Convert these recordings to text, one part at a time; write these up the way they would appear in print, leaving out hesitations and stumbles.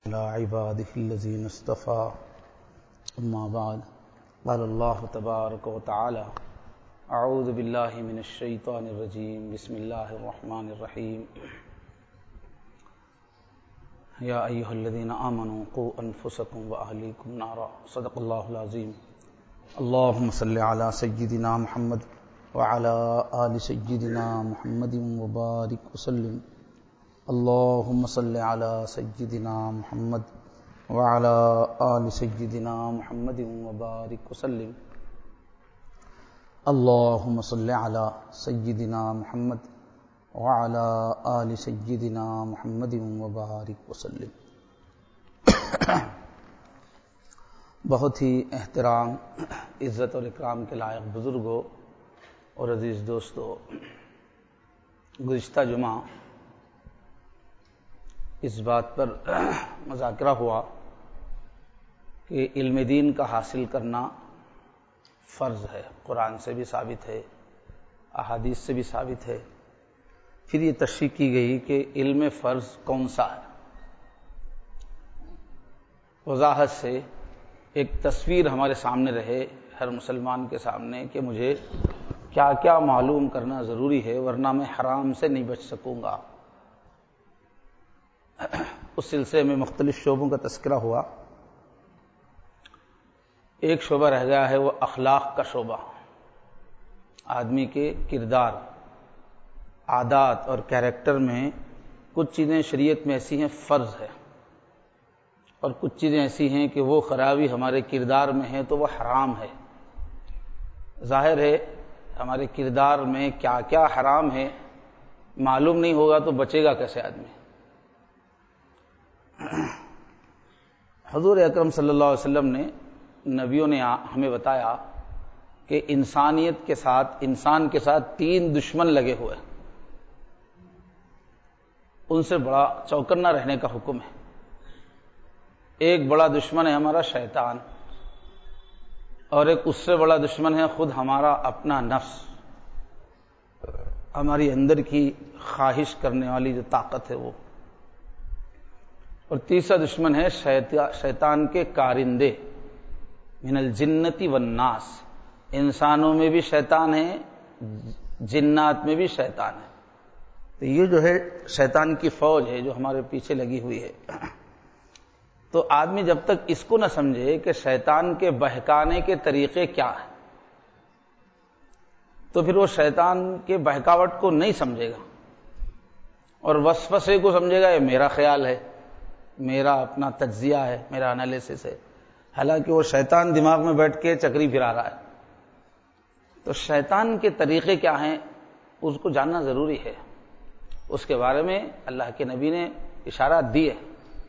على عباده الذين اصطفى أما بعد قال الله تبارك وتعالى أعوذ بالله من الشيطان الرجيم بسم الله الرحمن الرحيم يا أيها الذين آمنوا قوا أنفسكم وأهليكم نارا صدق الله العظيم اللهم صل على سيدنا محمد وعلى آل سيدنا محمد وبارك وسلم اللهم صل على سيدنا محمد وعلى آل سيدنا محمد وبارك وسلم اللهم صل على سيدنا محمد وعلى آل سيدنا محمد وبارك وسلم. بہت ہی احترام، عزت اور اکرام کے لائق بزرگوں اور عزیز دوستو، گزشتہ جمعہ اس بات پر مذاکرہ ہوا کہ علم دین کا حاصل کرنا فرض ہے، قرآن سے بھی ثابت ہے، احادیث سے بھی ثابت ہے. پھر یہ تشریح کی گئی کہ علم فرض کون سا ہے. وضاحت سے ایک تصویر ہمارے سامنے رہے، ہر مسلمان کے سامنے، کہ مجھے کیا کیا معلوم کرنا ضروری ہے ورنہ میں حرام سے نہیں بچ سکوں گا. اس سلسلے میں مختلف شعبوں کا تذکرہ ہوا. ایک شعبہ رہ گیا ہے وہ اخلاق کا شعبہ. آدمی کے کردار، عادات اور کیریکٹر میں کچھ چیزیں شریعت میں ایسی ہیں فرض ہے، اور کچھ چیزیں ایسی ہیں کہ وہ خرابی ہمارے کردار میں ہے تو وہ حرام ہے. ظاہر ہے ہمارے کردار میں کیا کیا حرام ہے معلوم نہیں ہوگا تو بچے گا کیسے آدمی. حضور اکرم صلی اللہ علیہ وسلم نے، نبیوں نے ہمیں بتایا کہ انسانیت کے ساتھ، انسان کے ساتھ 3 دشمن لگے ہوئے، ان سے بڑا چوکنا رہنے کا حکم ہے. ایک بڑا دشمن ہے ہمارا شیطان، اور ایک اس سے بڑا دشمن ہے خود ہمارا اپنا نفس، ہماری اندر کی خواہش کرنے والی جو طاقت ہے وہ. اور تیسرا دشمن ہے شیطان کے کارندے، من الجنتی والناس. انسانوں میں بھی شیطان ہے، جنات میں بھی شیطان ہے. تو یہ جو ہے شیطان کی فوج ہے جو ہمارے پیچھے لگی ہوئی ہے. تو آدمی جب تک اس کو نہ سمجھے کہ شیطان کے بہکانے کے طریقے کیا ہیں، تو پھر وہ شیطان کے بہکاوٹ کو نہیں سمجھے گا، اور وسوسے کو سمجھے گا یہ میرا خیال ہے، میرا اپنا تجزیہ ہے، میرا انالیسس ہے، حالانکہ وہ شیطان دماغ میں بیٹھ کے چکری پھرا رہا ہے. تو شیطان کے طریقے کیا ہیں اس کو جاننا ضروری ہے. اس کے بارے میں اللہ کے نبی نے اشارات دی ہے.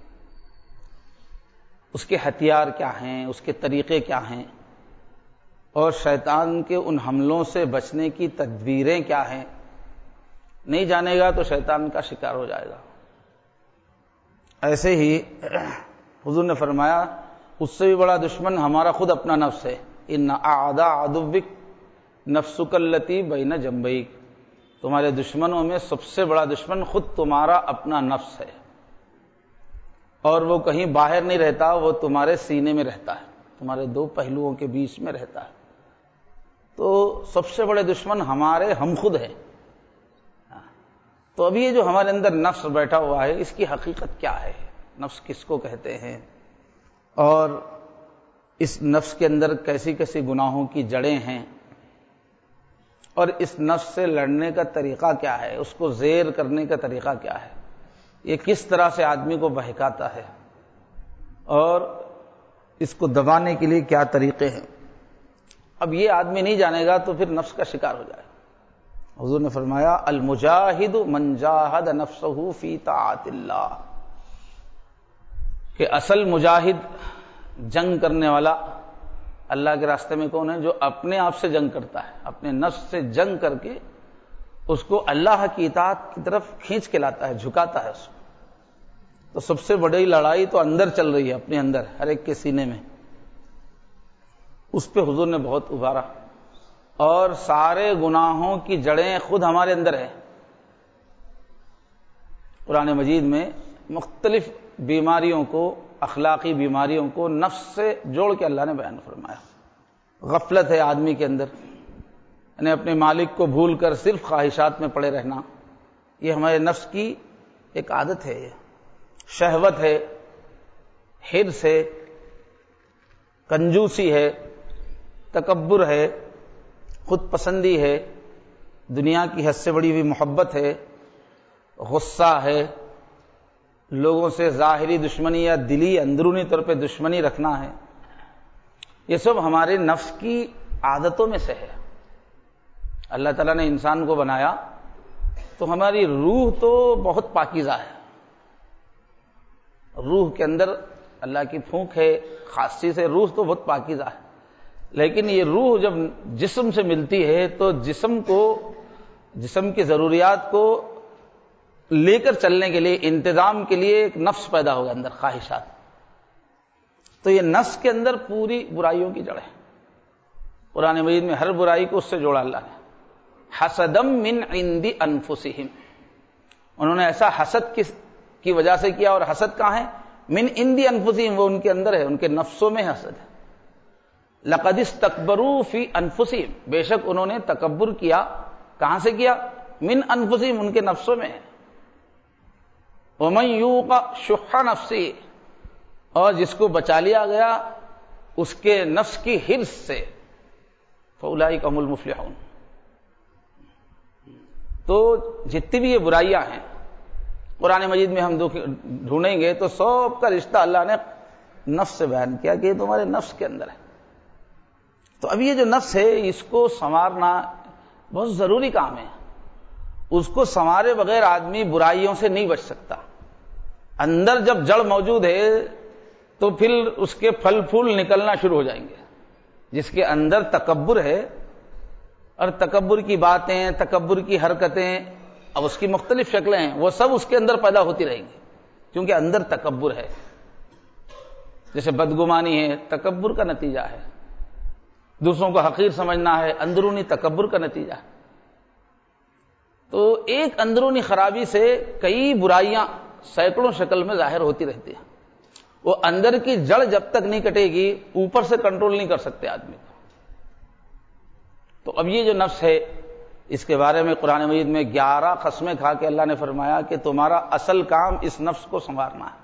اس کے ہتھیار کیا ہیں، اس کے طریقے کیا ہیں، اور شیطان کے ان حملوں سے بچنے کی تدبیریں کیا ہیں. نہیں جانے گا تو شیطان کا شکار ہو جائے گا. ایسے ہی حضور نے فرمایا اس سے بھی بڑا دشمن ہمارا خود اپنا نفس ہے. ان اعداء عدوک نفسک التی بین جنبیک. تمہارے دشمنوں میں سب سے بڑا دشمن خود تمہارا اپنا نفس ہے، اور وہ کہیں باہر نہیں رہتا، وہ تمہارے سینے میں رہتا ہے، تمہارے 2 پہلوؤں کے بیچ میں رہتا ہے. تو سب سے بڑے دشمن ہمارے ہم خود ہیں. تو ابھی یہ جو ہمارے اندر نفس بیٹھا ہوا ہے اس کی حقیقت کیا ہے، نفس کس کو کہتے ہیں، اور اس نفس کے اندر کیسی کیسی گناہوں کی جڑیں ہیں، اور اس نفس سے لڑنے کا طریقہ کیا ہے، اس کو زیر کرنے کا طریقہ کیا ہے، یہ کس طرح سے آدمی کو بہکاتا ہے، اور اس کو دبانے کے لیے کیا طریقے ہیں. اب یہ آدمی نہیں جانے گا تو پھر نفس کا شکار ہو جائے. حضور نے فرمایا المجاہد من جاہد نفسہ فی طاعت اللہ، کہ اصل مجاہد، جنگ کرنے والا اللہ کے راستے میں کون ہے؟ جو اپنے آپ سے جنگ کرتا ہے، اپنے نفس سے جنگ کر کے اس کو اللہ کی اطاعت کی طرف کھینچ کے لاتا ہے، جھکاتا ہے اس کو. تو سب سے بڑی لڑائی تو اندر چل رہی ہے، اپنے اندر، ہر ایک کے سینے میں. اس پہ حضور نے بہت ابھارا. اور سارے گناہوں کی جڑیں خود ہمارے اندر ہیں. قرآن مجید میں مختلف بیماریوں کو، اخلاقی بیماریوں کو نفس سے جوڑ کے اللہ نے بیان فرمایا۔ غفلت ہے آدمی کے اندر، یعنی اپنے مالک کو بھول کر صرف خواہشات میں پڑے رہنا، یہ ہمارے نفس کی ایک عادت ہے، یہ شہوت ہے، حرص ہے، کنجوسی ہے، تکبر ہے، خود پسندی ہے، دنیا کی حد سے بڑی ہوئی محبت ہے، غصہ ہے، لوگوں سے ظاہری دشمنی یا دلی اندرونی طور پہ دشمنی رکھنا ہے، یہ سب ہمارے نفس کی عادتوں میں سے ہے۔ اللہ تعالیٰ نے انسان کو بنایا تو ہماری روح تو بہت پاکیزہ ہے، روح کے اندر اللہ کی پھونک ہے، خاصی سے روح تو بہت پاکیزہ ہے، لیکن یہ روح جب جسم سے ملتی ہے تو جسم کی ضروریات کو لے کر چلنے کے لیے، انتظام کے لیے ایک نفس پیدا ہوگا اندر، خواہشات، تو یہ نفس کے اندر پوری برائیوں کی جڑ ہے۔ قرآن مجید میں ہر برائی کو اس سے جوڑا اللہ نے، حسدم من عند انفسہم، انہوں نے ایسا حسد کی وجہ سے کیا، اور حسد کہاں ہے؟ من عند انفسہم، وہ ان کے اندر ہے، ان کے نفسوں میں حسد ہے۔ لقد استکبروا فی انفسہم، بے شک انہوں نے تکبر کیا، کہاں سے کیا؟ من انفسہم، ان کے نفسوں میں ہے۔ ومن یوق شح نفسہ، اور جس کو بچا لیا گیا اس کے نفس کی حرص سے، فاولئک هم المفلحون۔ تو جتنی بھی یہ برائیاں ہیں قرآن مجید میں ہم ڈھونڈیں گے تو سب کا رشتہ اللہ نے نفس سے بیان کیا کہ یہ تمہارے نفس کے اندر ہے۔ تو اب یہ جو نفس ہے اس کو سنوارنا بہت ضروری کام ہے، اس کو سنوارے بغیر آدمی برائیوں سے نہیں بچ سکتا۔ اندر جب جڑ موجود ہے تو پھر اس کے پھل پھول نکلنا شروع ہو جائیں گے۔ جس کے اندر تکبر ہے، اور تکبر کی باتیں، تکبر کی حرکتیں، اب اس کی مختلف شکلیں ہیں، وہ سب اس کے اندر پیدا ہوتی رہیں گی کیونکہ اندر تکبر ہے۔ جیسے بدگمانی ہے، تکبر کا نتیجہ ہے، دوسروں کو حقیر سمجھنا ہے، اندرونی تکبر کا نتیجہ ہے۔ تو ایک اندرونی خرابی سے کئی برائیاں سینکڑوں شکل میں ظاہر ہوتی رہتی ہیں، وہ اندر کی جڑ جب تک نہیں کٹے گی اوپر سے کنٹرول نہیں کر سکتے آدمی کو۔ تو اب یہ جو نفس ہے اس کے بارے میں قرآن مجید میں 11 قسمیں کھا کے اللہ نے فرمایا کہ تمہارا اصل کام اس نفس کو سنوارنا ہے۔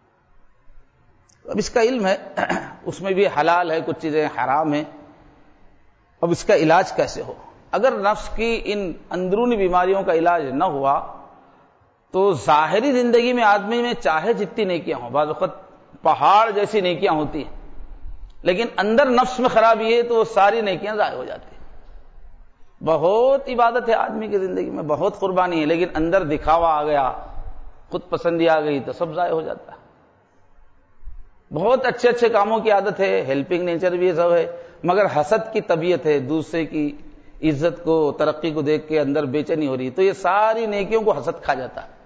اب اس کا علم ہے، اس میں بھی حلال ہے، کچھ چیزیں حرام ہیں، اب اس کا علاج کیسے ہو؟ اگر نفس کی ان اندرونی بیماریوں کا علاج نہ ہوا تو ظاہری زندگی میں آدمی میں چاہے جتنی نیکیاں ہوں، بعض وقت پہاڑ جیسی نیکیاں ہوتی ہیں، لیکن اندر نفس میں خرابی ہے تو وہ ساری نیکیاں ضائع ہو جاتی ہیں۔ بہت عبادت ہے آدمی کی زندگی میں، بہت قربانی ہے، لیکن اندر دکھاوا آ گیا، خود پسندی آ گئی تو سب ضائع ہو جاتا ہے۔ بہت اچھے اچھے کاموں کی عادت ہے، ہیلپنگ نیچر بھی یہ سب ہے، مگر حسد کی طبیعت ہے، دوسرے کی عزت کو، ترقی کو دیکھ کے اندر بے چینی ہو رہی، تو یہ ساری نیکیوں کو حسد کھا جاتا ہے۔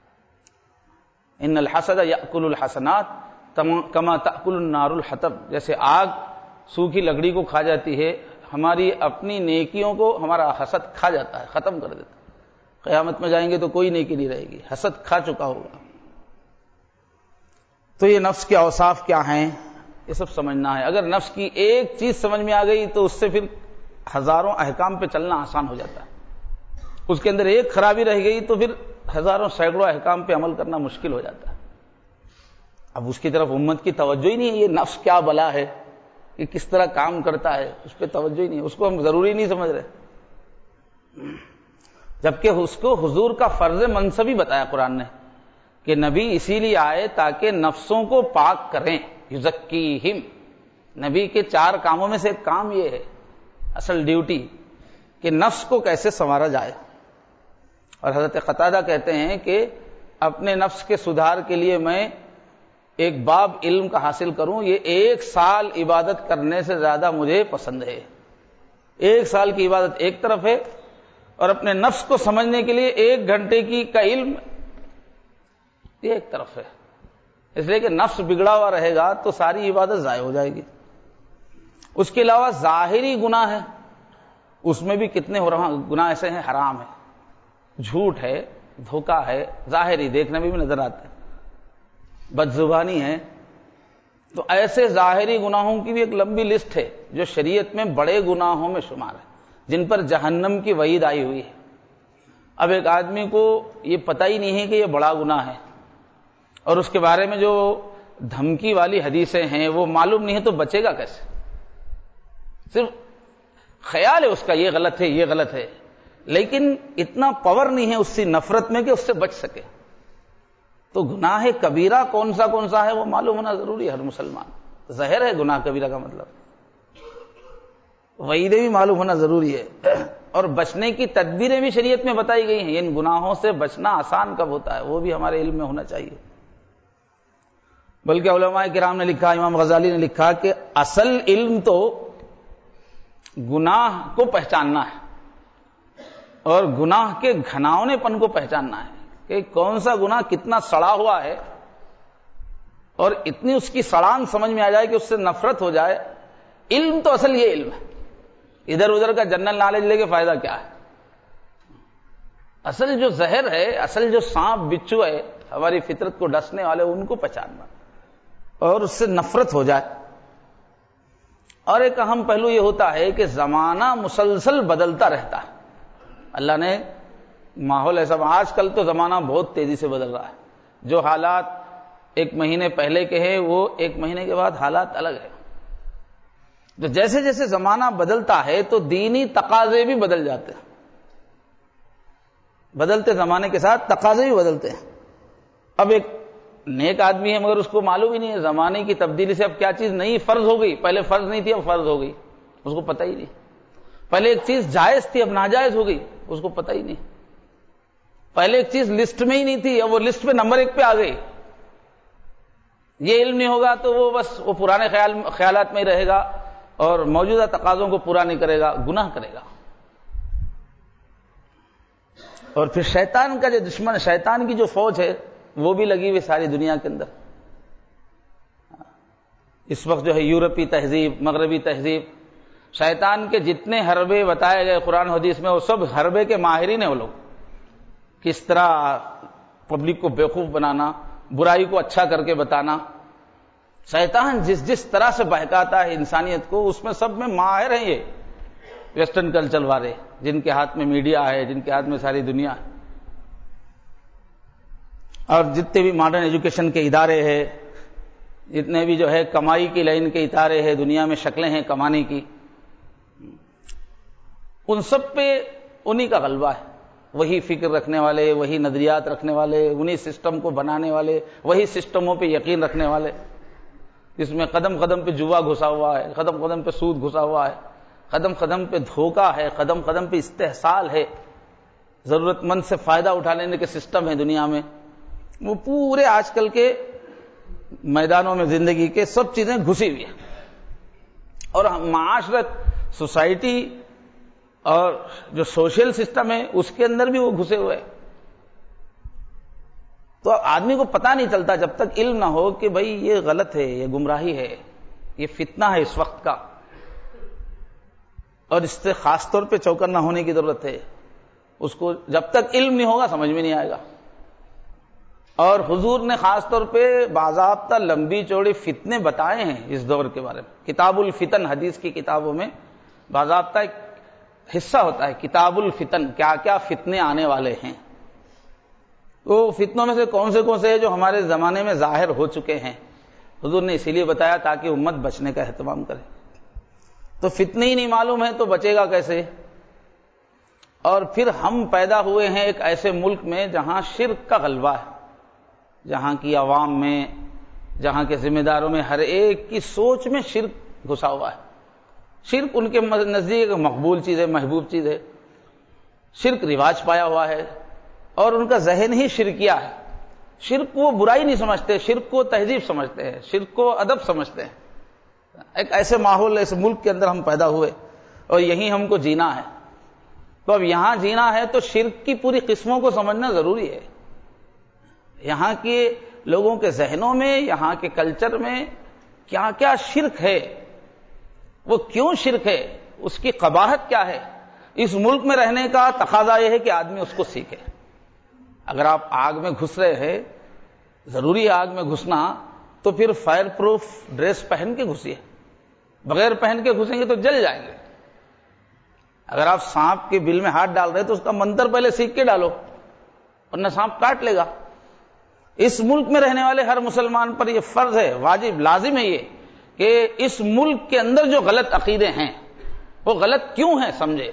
ان الحسد یاکل الحسنات کما تاکل النار الحطب، جیسے آگ سوکھی لکڑی کو کھا جاتی ہے، ہماری اپنی نیکیوں کو ہمارا حسد کھا جاتا ہے، ختم کر دیتا ہے۔ قیامت میں جائیں گے تو کوئی نیکی نہیں رہے گی، حسد کھا چکا ہوگا۔ تو یہ نفس کے اوصاف کیا ہیں یہ سب سمجھنا ہے۔ اگر نفس کی ایک چیز سمجھ میں آ گئی تو اس سے پھر ہزاروں احکام پہ چلنا آسان ہو جاتا ہے۔ اس کے اندر ایک خرابی رہ گئی تو پھر ہزاروں سینکڑوں احکام پہ عمل کرنا مشکل ہو جاتا ہے۔ اب اس کی طرف امت کی توجہ ہی نہیں ہے، یہ نفس کیا بلا ہے، یہ کس طرح کام کرتا ہے، اس پہ توجہ ہی نہیں ہے، اس کو ہم ضروری نہیں سمجھ رہے، جبکہ اس کو حضور کا فرض منصبی بتایا قرآن نے کہ نبی اسی لیے آئے تاکہ نفسوں کو پاک کریں، یزکیہم۔ نبی کے 4 کاموں میں سے ایک کام یہ ہے، اصل ڈیوٹی، کہ نفس کو کیسے سنوارا جائے۔ اور حضرت قتادہ کہتے ہیں کہ اپنے نفس کے سدھار کے لیے میں ایک باب علم کا حاصل کروں، یہ 1 سال عبادت کرنے سے زیادہ مجھے پسند ہے۔ 1 سال کی عبادت ایک طرف ہے، اور اپنے نفس کو سمجھنے کے لیے 1 گھنٹے کا علم یہ ایک طرف ہے۔ اس لیے کہ نفس بگڑا ہوا رہے گا تو ساری عبادت ضائع ہو جائے گی۔ اس کے علاوہ ظاہری گناہ ہے، اس میں بھی کتنے ہو رہا گناہ ایسے ہیں، حرام ہے، جھوٹ ہے، دھوکہ ہے، ظاہری دیکھنے میں بھی نظر آتا ہے۔ بدزبانی ہے، تو ایسے ظاہری گناہوں کی بھی ایک لمبی لسٹ ہے جو شریعت میں بڑے گناہوں میں شمار ہے، جن پر جہنم کی وعید آئی ہوئی ہے۔ اب ایک آدمی کو یہ پتہ ہی نہیں ہے کہ یہ بڑا گناہ ہے، اور اس کے بارے میں جو دھمکی والی حدیثیں ہیں وہ معلوم نہیں ہے، تو بچے گا کیسے؟ صرف خیال ہے اس کا یہ غلط ہے یہ غلط ہے، لیکن اتنا پاور نہیں ہے اس سے نفرت میں کہ اس سے بچ سکے۔ تو گناہ کبیرہ کون سا ہے وہ معلوم ہونا ضروری ہے ہر مسلمان۔ ظاہر ہے گناہ کبیرہ کا مطلب، وعیدیں بھی معلوم ہونا ضروری ہے، اور بچنے کی تدبیریں بھی شریعت میں بتائی گئی ہیں۔ ان گناہوں سے بچنا آسان کب ہوتا ہے وہ بھی ہمارے علم میں ہونا چاہیے۔ بلکہ علماء کرام نے لکھا، امام غزالی نے لکھا کہ اصل علم تو گناہ کو پہچاننا ہے، اور گناہ کے گھناؤنے پن کو پہچاننا ہے کہ کون سا گناہ کتنا سڑا ہوا ہے، اور اتنی اس کی سڑان سمجھ میں آ جائے کہ اس سے نفرت ہو جائے۔ علم تو اصل یہ علم ہے، ادھر ادھر کا جنرل نالج لے کے فائدہ کیا ہے؟ اصل جو زہر ہے، اصل جو سانپ بچھو ہے ہماری فطرت کو ڈسنے والے، ان کو پہچاننا اور اس سے نفرت ہو جائے۔ اور ایک اہم پہلو یہ ہوتا ہے کہ زمانہ مسلسل بدلتا رہتا ہے۔ اللہ نے ماحول ایسا، آج کل تو زمانہ بہت تیزی سے بدل رہا ہے، جو حالات ایک مہینے پہلے کے ہیں وہ ایک مہینے کے بعد حالات الگ ہیں۔ تو جیسے جیسے زمانہ بدلتا ہے تو دینی تقاضے بھی بدل جاتے ہیں، بدلتے زمانے کے ساتھ تقاضے بھی بدلتے ہیں۔ اب ایک نیک آدمی ہے مگر اس کو معلوم ہی نہیں ہے زمانے کی تبدیلی سے اب کیا چیز نئی فرض ہو گئی، پہلے فرض نہیں تھی اب فرض ہو گئی، اس کو پتہ ہی نہیں۔ پہلے ایک چیز جائز تھی اب ناجائز ہو گئی، اس کو پتہ ہی نہیں۔ پہلے ایک چیز لسٹ میں ہی نہیں تھی اب وہ لسٹ پہ نمبر 1 پہ آ گئی۔ یہ علم نہیں ہوگا تو وہ بس وہ پرانے خیالات میں ہی رہے گا اور موجودہ تقاضوں کو پورا نہیں کرے گا، گناہ کرے گا۔ اور پھر شیطان کا جو دشمن، شیطان کی جو فوج ہے وہ بھی لگی ہوئی ساری دنیا کے اندر۔ اس وقت جو ہے یورپی تہذیب، مغربی تہذیب، شیطان کے جتنے حربے بتائے گئے قرآن حدیث میں وہ سب حربے کے ماہرین ہیں وہ لوگ۔ کس طرح پبلک کو بیوقوف بنانا، برائی کو اچھا کر کے بتانا، شیطان جس طرح سے بہکاتا ہے انسانیت کو، اس میں سب میں ماہر ہیں یہ ویسٹرن کلچر والے، جن کے ہاتھ میں میڈیا ہے، جن کے ہاتھ میں ساری دنیا ہے۔ اور جتنے بھی ماڈرن ایجوکیشن کے ادارے ہیں، جتنے بھی جو ہے کمائی کی لائن کے ادارے ہیں، دنیا میں شکلیں ہیں کمانے کی، ان سب پہ انہی کا غلبہ ہے۔ وہی فکر رکھنے والے، وہی نظریات رکھنے والے، انہی سسٹم کو بنانے والے، وہی سسٹموں پہ یقین رکھنے والے، جس میں قدم قدم پہ جوا گھسا ہوا ہے، قدم قدم پہ سود گھسا ہوا ہے، قدم قدم پہ دھوکہ ہے، قدم قدم پہ استحصال ہے، ضرورت مند سے فائدہ اٹھا لینے کے سسٹم ہے دنیا میں۔ وہ پورے آج کل کے میدانوں میں زندگی کے سب چیزیں گھسی ہوئی ہیں، اور معاشرت، سوسائٹی اور جو سوشل سسٹم ہے اس کے اندر بھی وہ گھسے ہوئے۔ تو آدمی کو پتہ نہیں چلتا جب تک علم نہ ہو کہ بھائی یہ غلط ہے، یہ گمراہی ہے، یہ فتنہ ہے اس وقت کا، اور اس سے خاص طور پہ چوکنا ہونے کی ضرورت ہے۔ اس کو جب تک علم نہیں ہوگا سمجھ میں نہیں آئے گا۔ اور حضور نے خاص طور پہ باضابطہ لمبی چوڑی فتنے بتائے ہیں اس دور کے بارے میں۔ کتاب الفتن، حدیث کی کتابوں میں باضابطہ ایک حصہ ہوتا ہے کتاب الفتن، کیا کیا فتنے آنے والے ہیں۔ وہ فتنوں میں سے کون سے ہیں جو ہمارے زمانے میں ظاہر ہو چکے ہیں، حضور نے اسی لیے بتایا تاکہ امت بچنے کا اہتمام کرے۔ تو فتنے ہی نہیں معلوم ہے تو بچے گا کیسے؟ اور پھر ہم پیدا ہوئے ہیں ایک ایسے ملک میں جہاں شرک کا غلبہ ہے، جہاں کی عوام میں، جہاں کے ذمہ داروں میں ہر ایک کی سوچ میں شرک گھسا ہوا ہے۔ شرک ان کے نزدیک مقبول چیز ہے، محبوب چیز ہے، شرک رواج پایا ہوا ہے، اور ان کا ذہن ہی شرکیہ ہے۔ شرک وہ برائی نہیں سمجھتے، شرک کو تہذیب سمجھتے ہیں، شرک کو ادب سمجھتے ہیں۔ ایک ایسے ماحول، ایسے ملک کے اندر ہم پیدا ہوئے اور یہیں ہم کو جینا ہے۔ تو اب یہاں جینا ہے تو شرک کی پوری قسموں کو سمجھنا ضروری ہے۔ یہاں کے لوگوں کے ذہنوں میں، یہاں کے کلچر میں کیا کیا شرک ہے، وہ کیوں شرک ہے، اس کی قباحت کیا ہے۔ اس ملک میں رہنے کا تقاضا یہ ہے کہ آدمی اس کو سیکھے۔ اگر آپ آگ میں گھس رہے ہیں ضروری ہے آگ میں گھسنا تو پھر فائر پروف ڈریس پہن کے گھسیے، بغیر پہن کے گھسیں گے تو جل جائیں گے۔ اگر آپ سانپ کے بل میں ہاتھ ڈال رہے تو اس کا منتر پہلے سیکھ کے ڈالو، ورنہ سانپ کاٹ لے گا۔ اس ملک میں رہنے والے ہر مسلمان پر یہ فرض ہے، واجب، لازم ہے یہ کہ اس ملک کے اندر جو غلط عقیدے ہیں وہ غلط کیوں ہیں سمجھے۔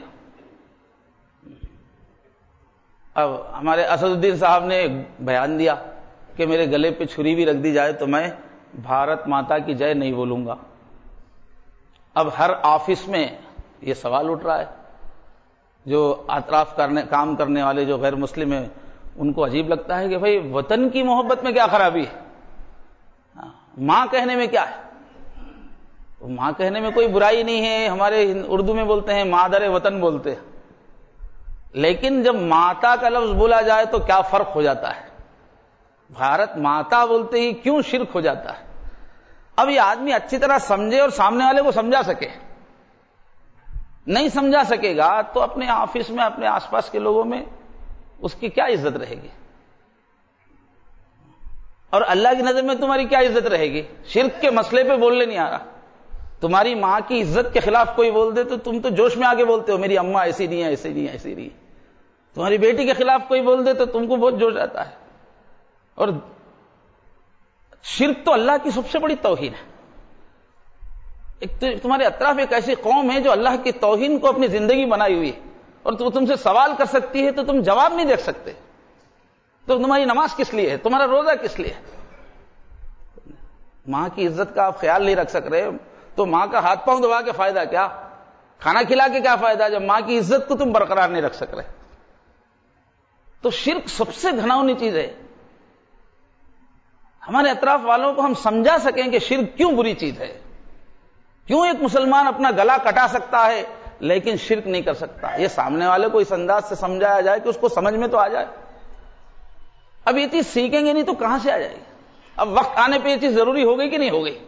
اب ہمارے اسد الدین صاحب نے ایک بیان دیا کہ میرے گلے پہ چھری بھی رکھ دی جائے تو میں بھارت ماتا کی جے نہیں بولوں گا۔ اب ہر آفس میں یہ سوال اٹھ رہا ہے، جو اطراف کام کرنے والے جو غیر مسلم ہیں ان کو عجیب لگتا ہے کہ بھئی وطن کی محبت میں کیا خرابی ہے، ماں کہنے میں کیا ہے؟ ماں کہنے میں کوئی برائی نہیں ہے، ہمارے اردو میں بولتے ہیں مادر وطن بولتے ہیں، لیکن جب ماتا کا لفظ بولا جائے تو کیا فرق ہو جاتا ہے؟ بھارت ماتا بولتے ہی کیوں شرک ہو جاتا ہے؟ اب یہ آدمی اچھی طرح سمجھے اور سامنے والے کو سمجھا سکے، نہیں سمجھا سکے گا تو اپنے آفس میں اپنے آس پاس کے لوگوں میں اس کی کیا عزت رہے گی، اور اللہ کی نظر میں تمہاری کیا عزت رہے گی؟ شرک کے مسئلے پہ بولنے نہیں آ رہا، تمہاری ماں کی عزت کے خلاف کوئی بول دے تو تم تو جوش میں آگے بولتے ہو میری اماں ایسی نہیں ہے، ایسی نہیں ہے، ایسی نہیں ہے۔ تمہاری بیٹی کے خلاف کوئی بول دے تو تم کو بہت جوش آتا ہے۔ اور شرک تو اللہ کی سب سے بڑی توہین ہے۔ ایک تو تمہارے اطراف ایک ایسی قوم ہے جو اللہ کی توہین کو اپنی زندگی بنائی ہوئی ہے، اور تو تم سے سوال کر سکتی ہے تو تم جواب نہیں دے سکتے، تو تمہاری نماز کس لیے ہے؟ تمہارا روزہ کس لیے ہے؟ ماں کی عزت کا آپ خیال نہیں رکھ سک رہے تو ماں کا ہاتھ پاؤں دبا کے فائدہ کیا؟ کھانا کھلا کے کیا فائدہ جب ماں کی عزت کو تم برقرار نہیں رکھ سک رہے؟ تو شرک سب سے گھناؤنی چیز ہے۔ ہمارے اطراف والوں کو ہم سمجھا سکیں کہ شرک کیوں بری چیز ہے، کیوں ایک مسلمان اپنا گلا کٹا سکتا ہے لیکن شرک نہیں کر سکتا، یہ سامنے والے کو اس انداز سے سمجھایا جائے کہ اس کو سمجھ میں تو آ جائے۔ اب یہ چیز سیکھیں گے نہیں تو کہاں سے آ جائے گی؟ اب وقت آنے پہ یہ چیز ضروری ہو گئی کہ نہیں ہو گئی؟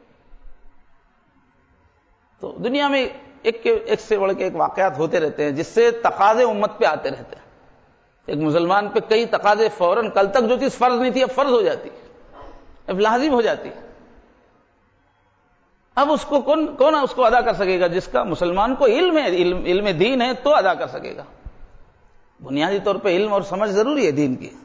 تو دنیا میں ایک سے بڑھ کے ایک واقعات ہوتے رہتے ہیں جس سے تقاضے امت پہ آتے رہتے ہیں۔ ایک مسلمان پہ کئی تقاضے فوراً، کل تک جو چیز فرض نہیں تھی اب فرض ہو جاتی، اب لازم ہو جاتی۔ اب اس کو کون اس کو ادا کر سکے گا؟ جس کا مسلمان کو علم ہے، علم دین ہے تو ادا کر سکے گا۔ بنیادی طور پہ علم اور سمجھ ضروری ہے دین کی۔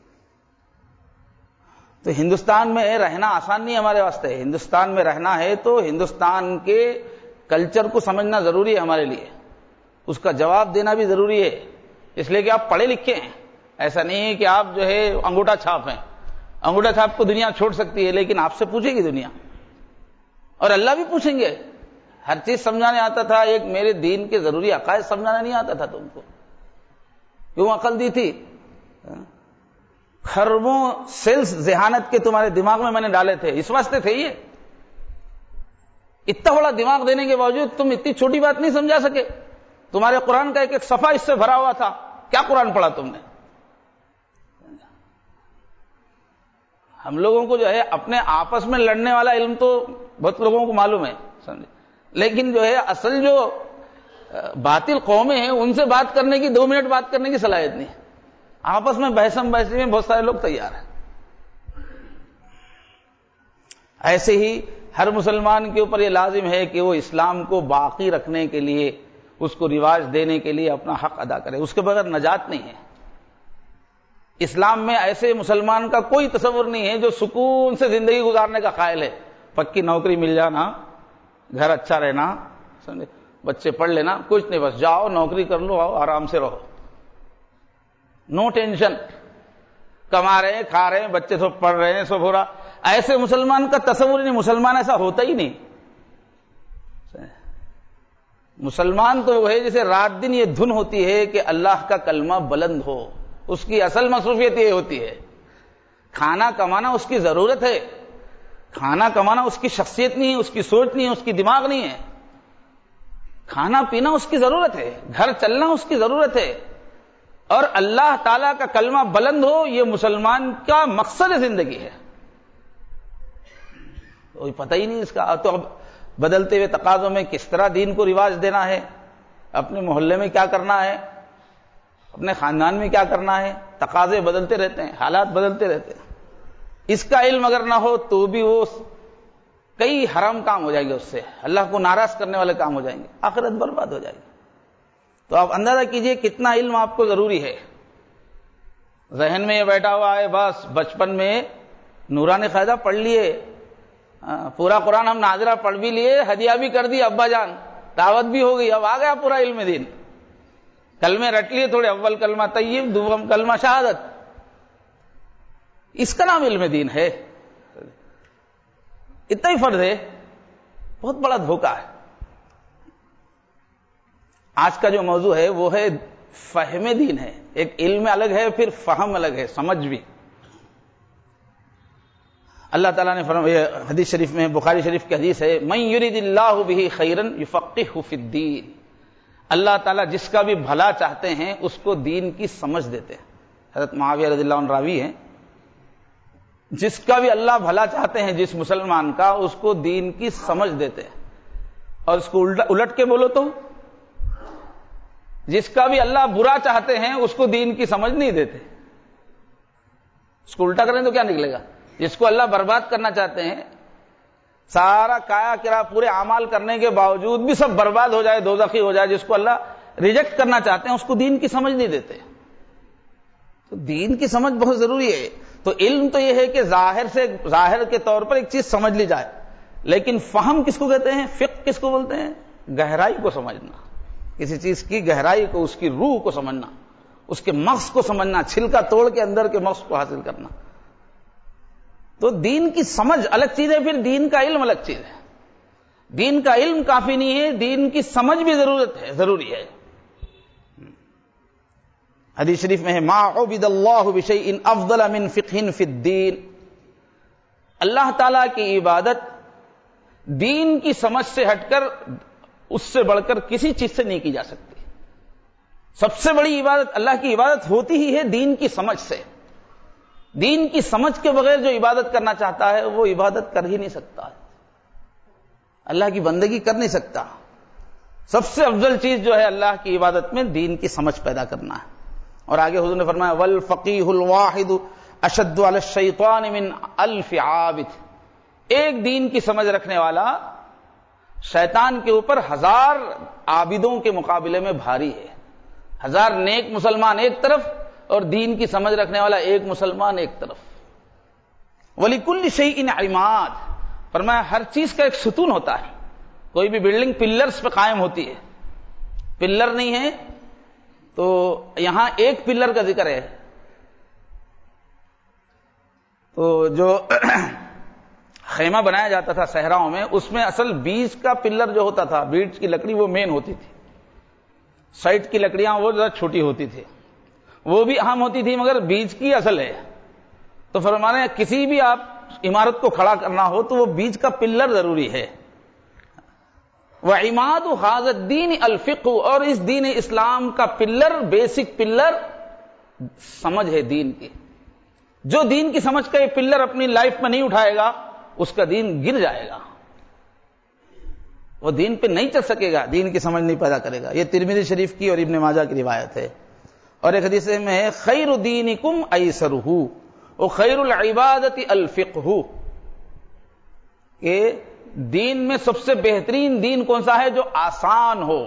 تو ہندوستان میں رہنا آسان نہیں ہمارے واسطے، ہندوستان میں رہنا ہے تو ہندوستان کے کلچر کو سمجھنا ضروری ہے ہمارے لیے، اس کا جواب دینا بھی ضروری ہے، اس لیے کہ آپ پڑھے لکھے ہیں، ایسا نہیں ہے کہ آپ جو ہے انگوٹھا چھاپ ہیں۔ انگوٹھا چھاپ کو دنیا چھوڑ سکتی ہے لیکن آپ سے پوچھے گی دنیا، اور اللہ بھی پوچھیں گے۔ ہر چیز سمجھانے آتا تھا، ایک میرے دین کے ضروری عقائد سمجھانا نہیں آتا تھا تم کو، کیوں عقل دی تھی؟ خربوں سیلز ذہانت کے تمہارے دماغ میں میں نے ڈالے تھے، اس واسطے تھے یہ۔ اتنا بڑا دماغ دینے کے باوجود تم اتنی چھوٹی بات نہیں سمجھا سکے۔ تمہارے قرآن کا ایک ایک صفحہ اس سے بھرا ہوا تھا، کیا قرآن پڑھا تم نے؟ ہم لوگوں کو جو ہے اپنے آپس میں لڑنے والا علم تو بہت لوگوں کو معلوم ہے، سمجھے، لیکن جو ہے اصل جو باطل قومیں ہیں ان سے بات کرنے کی 2 منٹ بات کرنے کی صلاحیت نہیں، آپس میں بحثی میں بہت سارے لوگ تیار ہیں۔ ایسے ہی ہر مسلمان کے اوپر یہ لازم ہے کہ وہ اسلام کو باقی رکھنے کے لیے، اس کو رواج دینے کے لیے اپنا حق ادا کرے، اس کے بغیر نجات نہیں ہے۔ اسلام میں ایسے مسلمان کا کوئی تصور نہیں ہے جو سکون سے زندگی گزارنے کا قائل ہے، پکی نوکری مل جانا، گھر اچھا رہنا، سمجھے، بچے پڑھ لینا، کچھ نہیں، بس جاؤ نوکری کر لو، آؤ آرام سے رہو، نو ٹینشن، کما رہے ہیں، کھا رہے ہیں، بچے سب پڑھ رہے ہیں، سب ہو رہا۔ ایسے مسلمان کا تصور ہی نہیں، مسلمان ایسا ہوتا ہی نہیں۔ مسلمان تو وہ ہے جسے رات دن یہ دھن ہوتی ہے کہ اللہ کا کلمہ بلند ہو، اس کی اصل مصروفیت یہ ہوتی ہے۔ کھانا کمانا اس کی ضرورت ہے، کھانا کمانا اس کی شخصیت نہیں ہے، اس کی سوچ نہیں ہے، اس کی دماغ نہیں ہے۔ کھانا پینا اس کی ضرورت ہے، گھر چلنا اس کی ضرورت ہے، اور اللہ تعالیٰ کا کلمہ بلند ہو یہ مسلمان کا مقصد زندگی ہے۔ کوئی پتہ ہی نہیں اس کا۔ تو اب بدلتے ہوئے تقاضوں میں کس طرح دین کو رواج دینا ہے، اپنے محلے میں کیا کرنا ہے، اپنے خاندان میں کیا کرنا ہے، تقاضے بدلتے رہتے ہیں، حالات بدلتے رہتے ہیں۔ اس کا علم اگر نہ ہو تو بھی وہ کئی حرام کام ہو جائے گے، اس سے اللہ کو ناراض کرنے والے کام ہو جائیں گے، آخرت برباد ہو جائے گی۔ تو آپ اندازہ کیجئے کتنا علم آپ کو ضروری ہے۔ ذہن میں یہ بیٹھا ہوا ہے بس بچپن میں نورانی قاعدہ پڑھ لیے، پورا قرآن ہم ناظرہ پڑھ بھی لیے، ہدیہ بھی کر دی ابا جان، دعوت بھی ہو گئی، اب آ گیا پورا علم دین، کلمے رٹ لیے تھوڑے، اول کلمہ طیب، دوم کلمہ شہادت، اس کا نام علم دین ہے؟ اتنا ہی فرض ہے، بہت بڑا دھوکہ ہے۔ آج کا جو موضوع ہے وہ ہے فہم دین ہے، ایک علم الگ ہے، پھر فہم الگ ہے، سمجھ بھی۔ اللہ تعالیٰ نے فرمایا، حدیث شریف میں، بخاری شریف کی حدیث ہے، من یرید اللہ بہ خیرا یفقہہ فی الدین، اللہ تعالیٰ جس کا بھی بھلا چاہتے ہیں اس کو دین کی سمجھ دیتے ہیں۔ حضرت معاویہ رضی اللہ عنہ راوی ہیں، جس کا بھی اللہ بھلا چاہتے ہیں جس مسلمان کا، اس کو دین کی سمجھ دیتے ہیں۔ اور اس کو الٹ کے بولو تو جس کا بھی اللہ برا چاہتے ہیں اس کو دین کی سمجھ نہیں دیتے۔ اس کو الٹا کریں تو کیا نکلے گا؟ جس کو اللہ برباد کرنا چاہتے ہیں، سارا کایا کرا پورے اعمال کرنے کے باوجود بھی سب برباد ہو جائے، دوزخی ہو جائے، جس کو اللہ ریجیکٹ کرنا چاہتے ہیں اس کو دین کی سمجھ نہیں دیتے۔ تو دین کی سمجھ بہت ضروری ہے۔ تو علم تو یہ ہے کہ ظاہر کے طور پر ایک چیز سمجھ لی جائے، لیکن فہم کس کو کہتے ہیں؟ فقہ کس کو بولتے ہیں؟ گہرائی کو سمجھنا، کسی چیز کی گہرائی کو، اس کی روح کو سمجھنا، اس کے مغز کو سمجھنا، چھلکا توڑ کے اندر کے مغز کو حاصل کرنا۔ تو دین کی سمجھ الگ چیز ہے، پھر دین کا علم الگ چیز ہے۔ دین کا علم کافی نہیں ہے، دین کی سمجھ بھی ضروری ہے۔ حدیث شریف میں ہے، ما عبد اللہ بشیء افضل من فقہ فی الدین، اللہ تعالیٰ کی عبادت دین کی سمجھ سے ہٹ کر، اس سے بڑھ کر کسی چیز سے نہیں کی جا سکتی۔ سب سے بڑی عبادت اللہ کی عبادت ہوتی ہی ہے دین کی سمجھ سے۔ دین کی سمجھ کے بغیر جو عبادت کرنا چاہتا ہے وہ عبادت کر ہی نہیں سکتا، اللہ کی بندگی کر نہیں سکتا۔ سب سے افضل چیز جو ہے اللہ کی عبادت میں دین کی سمجھ پیدا کرنا ہے۔ اور آگے حضور نے فرمایا، والفقیہ الواحد اشد علی الشیطان من الف عابد، ایک دین کی سمجھ رکھنے والا شیطان کے اوپر 1000 عابدوں کے مقابلے میں بھاری ہے۔ 1000 نیک مسلمان ایک طرف اور دین کی سمجھ رکھنے والا ایک مسلمان ایک طرف۔ وَلِكُلِّ شَيْءٍ عِمَادٌ، فرمایا ہر چیز کا ایک ستون ہوتا ہے۔ کوئی بھی بلڈنگ پلرز پہ قائم ہوتی ہے، پلر نہیں ہے تو یہاں ایک پلر کا ذکر ہے، تو جو خیمہ بنایا جاتا تھا صحراؤں میں، اس میں اصل بیج کا پلر جو ہوتا تھا، بیج کی لکڑی وہ مین ہوتی تھی، سائٹ کی لکڑیاں وہ ذرا چھوٹی ہوتی تھی، وہ بھی اہم ہوتی تھی مگر بیج کی اصل ہے۔ تو فرمانے کسی بھی آپ عمارت کو کھڑا کرنا ہو تو وہ بیج کا پلر ضروری ہے۔ وعماد ھذا الدین الفقہ، اور اس دین اسلام کا پلر، بیسک پلر سمجھ ہے دین کی۔ جو دین کی سمجھ کا یہ پلر اپنی لائف میں نہیں اٹھائے گا اس کا دین گر جائے گا، وہ دین پہ نہیں چل سکے گا، دین کی سمجھ نہیں پیدا کرے گا۔ یہ ترمذی شریف کی اور ابن ماجہ کی روایت ہے۔ اور ایک حدیث میں ہے، خیر دینکم ایسرہ وخیر العبادت الفقہ، کہ دین میں سب سے بہترین دین کون سا ہے؟ جو آسان ہو،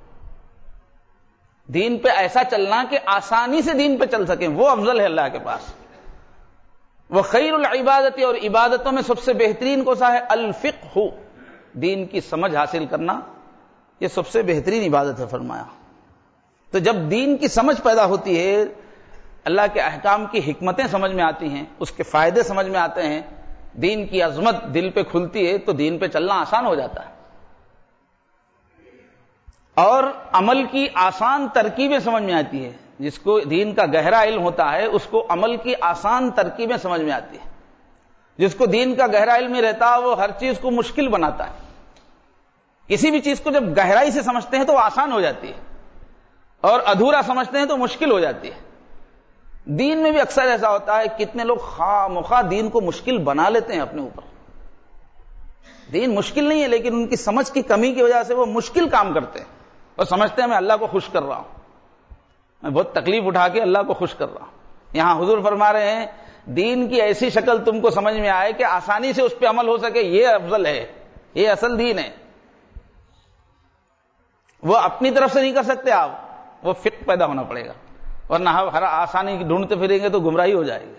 دین پہ ایسا چلنا کہ آسانی سے دین پہ چل سکیں، وہ افضل ہے اللہ کے پاس۔ وخیر العبادت، اور عبادتوں میں سب سے بہترین کون سا ہے؟ الفقہ، دین کی سمجھ حاصل کرنا، یہ سب سے بہترین عبادت ہے فرمایا۔ تو جب دین کی سمجھ پیدا ہوتی ہے، اللہ کے احکام کی حکمتیں سمجھ میں آتی ہیں، اس کے فائدے سمجھ میں آتے ہیں، دین کی عظمت دل پہ کھلتی ہے، تو دین پہ چلنا آسان ہو جاتا ہے، اور عمل کی آسان ترکیبیں سمجھ میں آتی ہے۔ جس کو دین کا گہرا علم ہوتا ہے اس کو عمل کی آسان ترکیبیں سمجھ میں آتی ہے۔ جس کو دین کا گہرا علم نہیں رہتا وہ ہر چیز کو مشکل بناتا ہے۔ کسی بھی چیز کو جب گہرائی سے سمجھتے ہیں تو وہ آسان ہو جاتی ہے، اور ادھورا سمجھتے ہیں تو مشکل ہو جاتی ہے۔ دین میں بھی اکثر ایسا ہوتا ہے، کتنے لوگ خواہ دین کو مشکل بنا لیتے ہیں اپنے اوپر۔ دین مشکل نہیں ہے لیکن ان کی سمجھ کی کمی کی وجہ سے وہ مشکل کام کرتے ہیں، اور سمجھتے ہیں میں اللہ کو خوش کر رہا ہوں، میں بہت تکلیف اٹھا کے اللہ کو خوش کر رہا ہوں۔ یہاں حضور فرما رہے ہیں دین کی ایسی شکل تم کو سمجھ میں آئے کہ آسانی سے اس پہ عمل ہو سکے، یہ افضل ہے، یہ اصل دین ہے۔ وہ اپنی طرف سے نہیں کر سکتے آپ، وہ فقہ پیدا ہونا پڑے گا، ورنہ ہر آسانی ڈھونڈتے پھریں گے تو گمراہی ہو جائے گی۔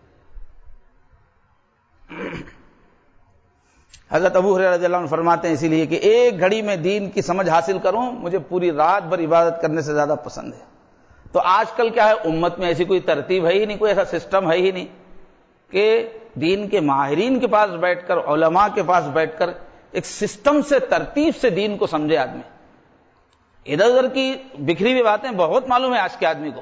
حضرت ابو ہریرہ رضی اللہ عنہ فرماتے ہیں اسی لیے کہ ایک گھڑی میں دین کی سمجھ حاصل کروں، مجھے پوری رات بھر عبادت کرنے سے زیادہ پسند ہے۔ تو آج کل کیا ہے، امت میں ایسی کوئی ترتیب ہے ہی نہیں، کوئی ایسا سسٹم ہے ہی نہیں کہ دین کے ماہرین کے پاس بیٹھ کر، علماء کے پاس بیٹھ کر ایک سسٹم سے، ترتیب سے دین کو سمجھے آدمی۔ ادھر ادھر کی بکھری ہوئی باتیں بہت معلوم ہے آج کے آدمی کو،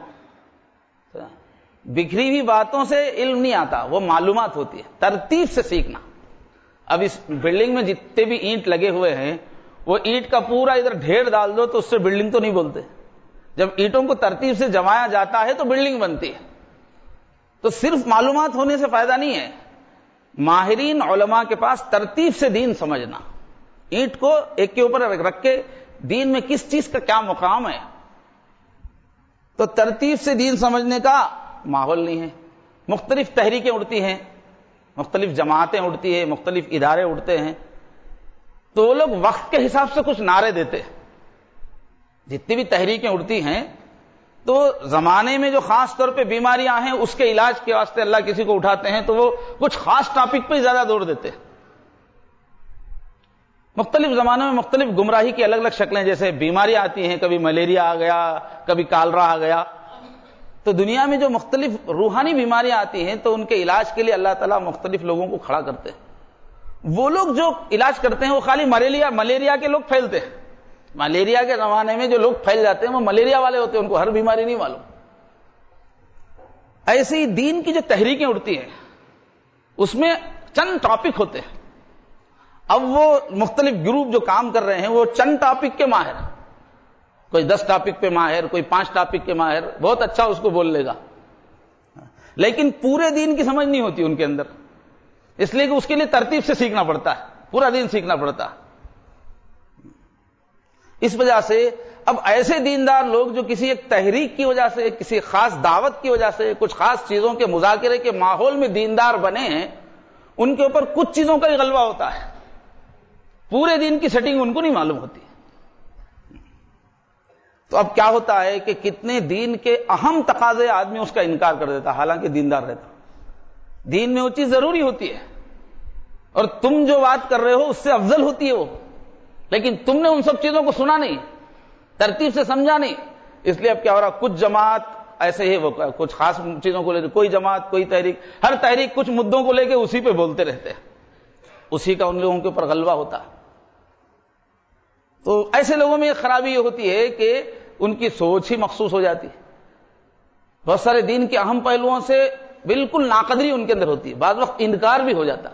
بکھری ہوئی باتوں سے علم نہیں آتا، وہ معلومات ہوتی ہے، ترتیب سے سیکھنا۔ اب اس بلڈنگ میں جتنے بھی اینٹ لگے ہوئے ہیں، وہ اینٹ کا پورا ادھر ڈھیر ڈال دو تو اس سے بلڈنگ تو نہیں بولتے، جب اینٹوں کو ترتیب سے جمایا جاتا ہے تو بلڈنگ بنتی ہے۔ تو صرف معلومات ہونے سے فائدہ نہیں ہے، ماہرین علماء کے پاس ترتیب سے دین سمجھنا، اینٹ کو ایک کے اوپر رکھ کے دین میں کس چیز کا کیا مقام ہے، تو ترتیب سے دین سمجھنے کا ماحول نہیں ہے۔ مختلف تحریکیں اڑتی ہیں، مختلف جماعتیں اڑتی ہیں، مختلف ادارے اڑتے ہیں، تو وہ لوگ وقت کے حساب سے کچھ نعرے دیتے ہیں۔ جتنی بھی تحریکیں اڑتی ہیں تو زمانے میں جو خاص طور پہ بیماریاں ہیں اس کے علاج کے واسطے اللہ کسی کو اٹھاتے ہیں تو وہ کچھ خاص ٹاپک پہ زیادہ زور دیتے ہیں۔ مختلف زمانوں میں مختلف گمراہی کی الگ الگ شکلیں، جیسے بیماریاں آتی ہیں، کبھی ملیریا آ گیا، کبھی کالرا آ گیا، تو دنیا میں جو مختلف روحانی بیماریاں آتی ہیں تو ان کے علاج کے لیے اللہ تعالیٰ مختلف لوگوں کو کھڑا کرتے ہیں۔ وہ لوگ جو علاج کرتے ہیں وہ خالی ملیریا کے لوگ پھیلتے ہیں۔ ملیریا کے زمانے میں جو لوگ پھیل جاتے ہیں وہ ملیریا والے ہوتے ہیں، ان کو ہر بیماری نہیں معلوم۔ ایسے ہی دین کی جو تحریکیں اڑتی ہیں اس میں چند ٹاپک ہوتے ہیں، اب وہ مختلف گروپ جو کام کر رہے ہیں وہ چند ٹاپک کے ماہر، کوئی 10 ٹاپک پہ ماہر، کوئی 5 ٹاپک کے ماہر، بہت اچھا اس کو بول لے گا، لیکن پورے دین کی سمجھ نہیں ہوتی ان کے اندر، اس لیے کہ اس کے لیے ترتیب سے سیکھنا پڑتا ہے، پورا دین سیکھنا پڑتا ہے۔ اس وجہ سے اب ایسے دیندار لوگ جو کسی ایک تحریک کی وجہ سے، کسی خاص دعوت کی وجہ سے، کچھ خاص چیزوں کے مذاکرے کے ماحول میں دیندار بنے ہیں، ان کے اوپر کچھ چیزوں کا ہی غلبہ ہوتا ہے، پورے دین کی سیٹنگ ان کو نہیں معلوم ہوتی۔ تو اب کیا ہوتا ہے کہ کتنے دین کے اہم تقاضے آدمی اس کا انکار کر دیتا، حالانکہ دیندار رہتا، دین میں وہ چیز ضروری ہوتی ہے اور تم جو بات کر رہے ہو اس سے افضل ہوتی ہے وہ، لیکن تم نے ان سب چیزوں کو سنا نہیں، ترتیب سے سمجھا نہیں، اس لیے اب کیا ہو رہا، کچھ جماعت ایسے ہی، وہ کچھ خاص چیزوں کو لے کے، کوئی جماعت، کوئی تحریک، ہر تحریک کچھ مدوں کو لے کے اسی پہ بولتے رہتے ہیں، اسی کا ان لوگوں کے اوپر غلبہ ہوتا ہے۔ تو ایسے لوگوں میں ایک خرابی یہ ہوتی ہے کہ ان کی سوچ ہی مخصوص ہو جاتی ہے، بہت سارے دین کے اہم پہلوؤں سے بالکل ناقدری ان کے اندر ہوتی ہے، بعض وقت انکار بھی ہو جاتا۔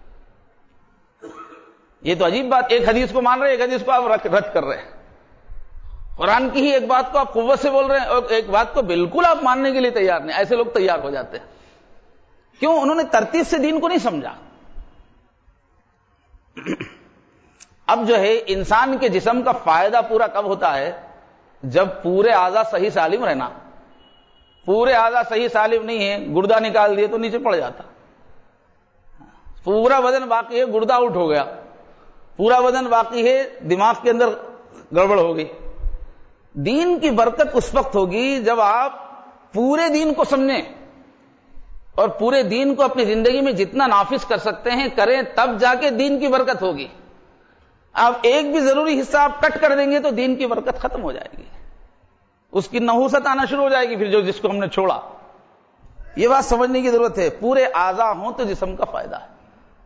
یہ تو عجیب بات، ایک حدیث کو مان رہے ہیں، ایک حدیث کو آپ رد کر رہے ہیں، قرآن کی ہی ایک بات کو آپ قوت سے بول رہے ہیں اور ایک بات کو بالکل آپ ماننے کے لیے تیار نہیں۔ ایسے لوگ تیار ہو جاتے ہیں، کیوں؟ انہوں نے ترتیب سے دین کو نہیں سمجھا۔ اب جو ہے انسان کے جسم کا فائدہ پورا کب ہوتا ہے؟ جب پورے اعضاء صحیح سالم رہنا، پورے اعضاء صحیح سالم نہیں ہے، گردہ نکال دیے تو نیچے پڑ جاتا، پورا بدن باقی ہے، گردہ آؤٹ ہو گیا، پورا بدن باقی ہے، دماغ کے اندر گڑبڑ ہو گئی۔ دین کی برکت اس وقت ہوگی جب آپ پورے دین کو سمجھیں اور پورے دین کو اپنی زندگی میں جتنا نافذ کر سکتے ہیں کریں، تب جا کے دین کی برکت ہوگی۔ آپ ایک بھی ضروری حصہ آپ کٹ کر دیں گے تو دین کی برکت ختم ہو جائے گی، اس کی نحوست آنا شروع ہو جائے گی، پھر جس کو ہم نے چھوڑا۔ یہ بات سمجھنے کی ضرورت ہے، پورے اعضاء ہوں تو جسم کا فائدہ ہے۔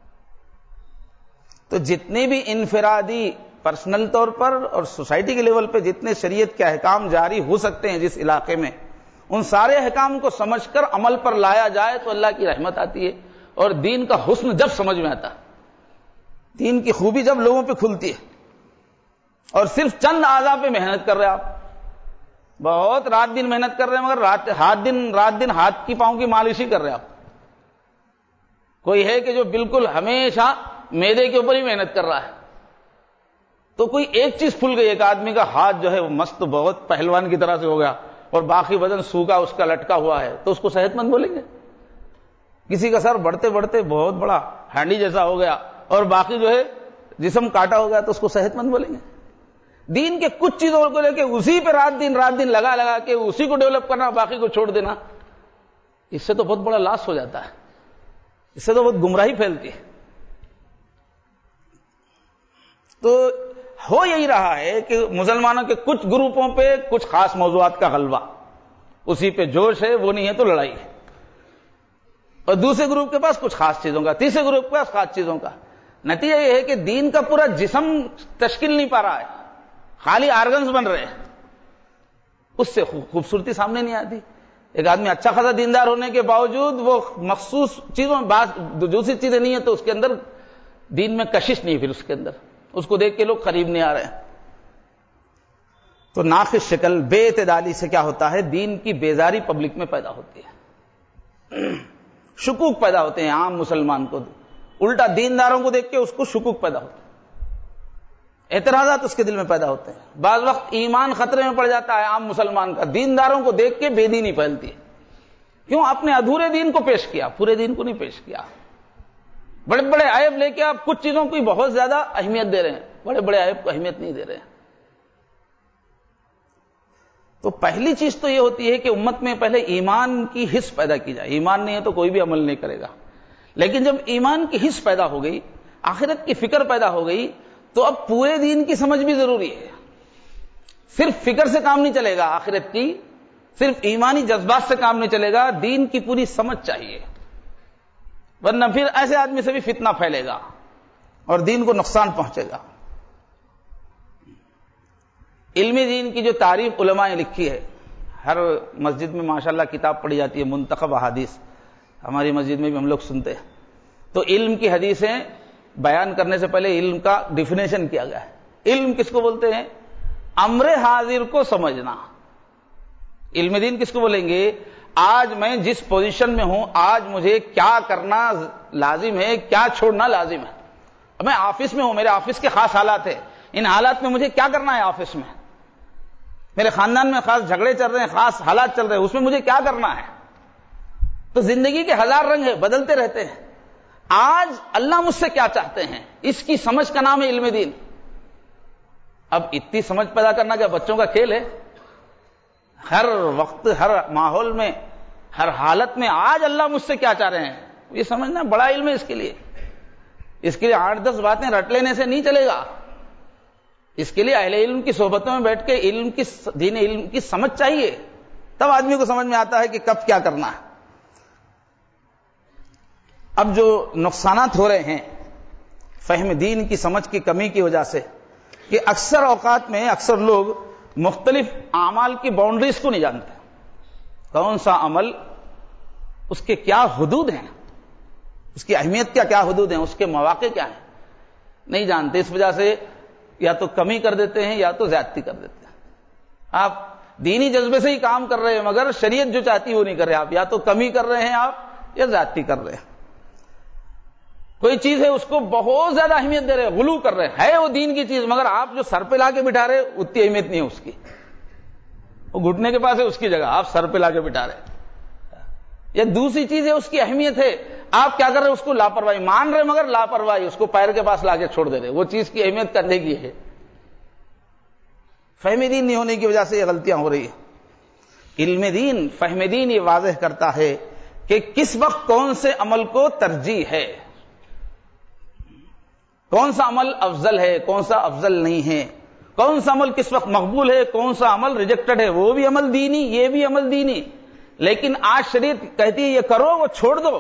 تو جتنے بھی انفرادی، پرسنل طور پر اور سوسائٹی کے لیول پہ جتنے شریعت کے احکام جاری ہو سکتے ہیں جس علاقے میں، ان سارے احکام کو سمجھ کر عمل پر لایا جائے تو اللہ کی رحمت آتی ہے، اور دین کا حسن جب سمجھ میں آتا ہے، دین کی خوبی جب لوگوں پہ کھلتی ہے۔ اور صرف چند اعضاء پہ محنت کر رہے آپ، بہت رات دن محنت کر رہے ہیں، مگر رات دن ہاتھ کی پاؤں کی مالش ہی کر رہے آپ۔ کوئی ہے کہ جو بالکل ہمیشہ معدے کے اوپر ہی محنت کر رہا ہے، تو کوئی ایک چیز کھل گئی، ایک آدمی کا ہاتھ جو ہے وہ مست بہت پہلوان کی طرح سے ہو گیا اور باقی بدن سوکھا اس کا لٹکا ہوا ہے، تو اس کو صحت مند بولیں گے؟ کسی کا سر بڑھتے بڑھتے بہت بڑا ہینڈی جیسا ہو گیا اور باقی جو ہے جسم کاٹا ہو گیا تو اس کو صحت مند بولیں گے؟ دین کے کچھ چیزوں کو لے کے اسی پہ رات دن لگا کے اسی کو ڈیولپ کرنا، باقی کو چھوڑ دینا، اس سے تو بہت بڑا لاس ہو جاتا ہے، اس سے تو بہت گمراہی پھیلتی ہے۔ تو ہو یہی رہا ہے کہ مسلمانوں کے کچھ گروپوں پہ کچھ خاص موضوعات کا غلبہ، اسی پہ جوش ہے، وہ نہیں ہے تو لڑائی ہے، اور دوسرے گروپ کے پاس کچھ خاص چیزوں کا، تیسرے گروپ کے پاس خاص چیزوں کا۔ نتیجہ یہ ہے کہ دین کا پورا جسم تشکیل نہیں پا رہا ہے، خالی آرگنز بن رہے ہیں، اس سے خوبصورتی سامنے نہیں آتی۔ ایک آدمی اچھا خاصا دیندار ہونے کے باوجود وہ مخصوص چیزوں دوسری چیزیں نہیں ہیں تو اس کے اندر دین میں کشش نہیں، پھر اس کے اندر اس کو دیکھ کے لوگ قریب نہیں آ رہے ہیں۔ تو ناقص شکل بے اعتدالی سے کیا ہوتا ہے؟ دین کی بیزاری پبلک میں پیدا ہوتی ہے، شکوک پیدا ہوتے ہیں عام مسلمان کو، الٹا دینداروں کو دیکھ کے اس کو شکوک پیدا ہوتا ہے، اعتراضات اس کے دل میں پیدا ہوتے ہیں۔ بعض وقت ایمان خطرے میں پڑ جاتا ہے عام مسلمان کا، دینداروں کو دیکھ کے بے دینی پھیلتی ہے۔ کیوں؟ اپنے ادھورے دین کو پیش کیا، پورے دین کو نہیں پیش کیا۔ بڑے بڑے عیب لے کے آپ کچھ چیزوں کی بہت زیادہ اہمیت دے رہے ہیں، بڑے بڑے عیب کو اہمیت نہیں دے رہے ہیں۔ تو پہلی چیز تو یہ ہوتی ہے کہ امت میں پہلے ایمان کی حس پیدا کی جائے۔ ایمان نہیں ہے تو کوئی بھی عمل نہیں کرے گا، لیکن جب ایمان کی حس پیدا ہو گئی، آخرت کی فکر پیدا ہو گئی، تو اب پورے دین کی سمجھ بھی ضروری ہے۔ صرف فکر سے کام نہیں چلے گا آخرت کی، صرف ایمانی جذبات سے کام نہیں چلے گا، دین کی پوری سمجھ چاہیے، ورنہ پھر ایسے آدمی سے بھی فتنہ پھیلے گا اور دین کو نقصان پہنچے گا۔ علمی دین کی جو تعریف علماء نے لکھی ہے، ہر مسجد میں ماشاءاللہ کتاب پڑھی جاتی ہے منتخب احادیث، ہماری مسجد میں بھی ہم لوگ سنتے ہیں۔ تو علم کی حدیثیں بیان کرنے سے پہلے علم کا ڈیفینیشن کیا گیا ہے۔ علم کس کو بولتے ہیں؟ امر حاضر کو سمجھنا۔ علم دین کس کو بولیں گے؟ آج میں جس پوزیشن میں ہوں، آج مجھے کیا کرنا لازم ہے، کیا چھوڑنا لازم ہے۔ میں آفس میں ہوں، میرے آفس کے خاص حالات ہیں، ان حالات میں مجھے کیا کرنا ہے آفس میں، میرے خاندان میں خاص جھگڑے چل رہے ہیں، خاص حالات چل رہے ہیں، اس میں مجھے کیا کرنا ہے۔ تو زندگی کے ہزار رنگ ہیں، بدلتے رہتے ہیں۔ آج اللہ مجھ سے کیا چاہتے ہیں، اس کی سمجھ کا نام ہے علم دین۔ اب اتنی سمجھ پیدا کرنا کیا بچوں کا کھیل ہے؟ ہر وقت، ہر ماحول میں، ہر حالت میں آج اللہ مجھ سے کیا چاہ رہے ہیں یہ سمجھنا بڑا علم ہے۔ اس کے لیے 8-10 باتیں رٹ لینے سے نہیں چلے گا، اس کے لیے اہل علم کی صحبتوں میں بیٹھ کے دین علم کی سمجھ چاہیے، تب آدمی کو سمجھ میں آتا ہے کہ کب کیا کرنا ہے۔ اب جو نقصانات ہو رہے ہیں فہم دین کی سمجھ کی کمی کی وجہ سے، کہ اکثر اوقات میں اکثر لوگ مختلف اعمال کی باؤنڈریز کو نہیں جانتے، کون سا عمل، اس کے کیا حدود ہیں، اس کی اہمیت کیا حدود ہیں، اس کے مواقع کیا ہیں، نہیں جانتے۔ اس وجہ سے یا تو کمی کر دیتے ہیں یا تو زیادتی کر دیتے ہیں۔ آپ دینی جذبے سے ہی کام کر رہے ہیں مگر شریعت جو چاہتی ہے وہ نہیں کر رہے، آپ یا تو کمی کر رہے ہیں آپ یا زیادتی کر رہے ہیں۔ کوئی چیز ہے اس کو بہت زیادہ اہمیت دے رہے ہیں، غلو کر رہے ہیں، ہے وہ دین کی چیز مگر آپ جو سر پہ لا کے بٹھا رہے اتنی اہمیت نہیں ہے اس کی، وہ گھٹنے کے پاس ہے اس کی جگہ آپ سر پہ لا کے بٹھا رہے ہیں۔ یا دوسری چیز ہے اس کی اہمیت ہے، آپ کیا کر رہے ہیں اس کو لاپرواہی مان رہے مگر لاپرواہی اس کو پیر کے پاس لا کے چھوڑ دے رہے، وہ چیز کی اہمیت کرنے کی ہے۔ فہم دین نہیں ہونے کی وجہ سے یہ غلطیاں ہو رہی ہیں۔ علم دین، فہم دین یہ واضح کرتا ہے کہ کس وقت کون سے عمل کو ترجیح ہے، کون سا عمل افضل ہے، کون سا افضل نہیں ہے، کون سا عمل کس وقت مقبول ہے، کون سا عمل ریجیکٹڈ ہے، وہ بھی عمل دینی، یہ بھی عمل دینی۔ لیکن آج شریعت کہتی ہے یہ کرو، وہ چھوڑ دو۔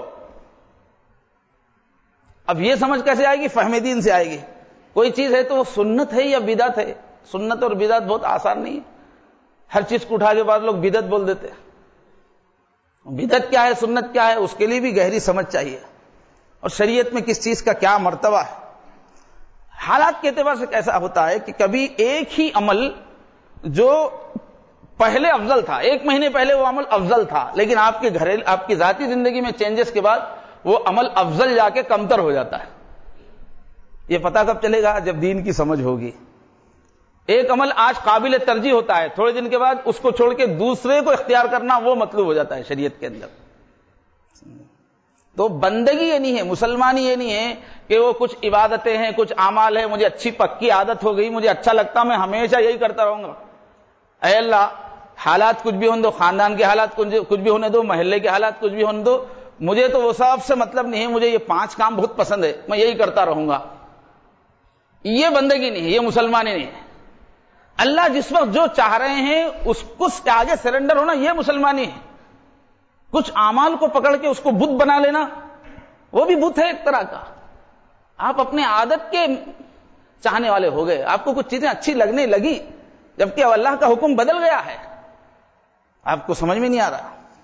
اب یہ سمجھ کیسے آئے گی؟ فہم دین سے آئے گی۔ کوئی چیز ہے تو وہ سنت ہے یا بدعت ہے؟ سنت اور بدعت بہت آسان نہیں ہے، ہر چیز کو اٹھا کے بعد لوگ بدعت بول دیتے ہیں۔ بدعت کیا ہے، سنت کیا ہے، اس کے لیے بھی گہری سمجھ چاہیے، اور شریعت میں کس چیز کا کیا مرتبہ ہے۔ حالات کے اعتبار سے کیسا ہوتا ہے کہ کبھی ایک ہی عمل جو پہلے افضل تھا، ایک مہینے پہلے وہ عمل افضل تھا، لیکن آپ کی ذاتی زندگی میں چینجز کے بعد وہ عمل افضل جا کے کمتر ہو جاتا ہے۔ یہ پتہ کب چلے گا؟ جب دین کی سمجھ ہوگی۔ ایک عمل آج قابل ترجیح ہوتا ہے، تھوڑے دن کے بعد اس کو چھوڑ کے دوسرے کو اختیار کرنا وہ مطلوب ہو جاتا ہے شریعت کے اندر۔ تو بندگی یہ نہیں ہے، مسلمانی یہ نہیں ہے کہ وہ کچھ عبادتیں ہیں، کچھ اعمال ہیں، مجھے اچھی پکی عادت ہو گئی، مجھے اچھا لگتا، میں ہمیشہ یہی کرتا رہوں گا۔ اے اللہ، حالات کچھ بھی ہونے دو، خاندان کے حالات کچھ بھی ہونے دو، محلے کے حالات کچھ بھی ہونے دو، مجھے تو وہ سب سے مطلب نہیں ہے، مجھے یہ 5 کام بہت پسند ہے، میں یہی کرتا رہوں گا۔ یہ بندگی نہیں ہے، یہ مسلمانی نہیں ہے۔ اللہ جس وقت جو چاہ رہے ہیں اس کے آگے سرنڈر ہونا، یہ مسلمانی ہے۔ کچھ اعمال کو پکڑ کے اس کو بت بنا لینا، وہ بھی بت ہے ایک طرح کا۔ آپ اپنے عادت کے چاہنے والے ہو گئے، آپ کو کچھ چیزیں اچھی لگنے لگی جبکہ اللہ کا حکم بدل گیا ہے، آپ کو سمجھ میں نہیں آ رہا۔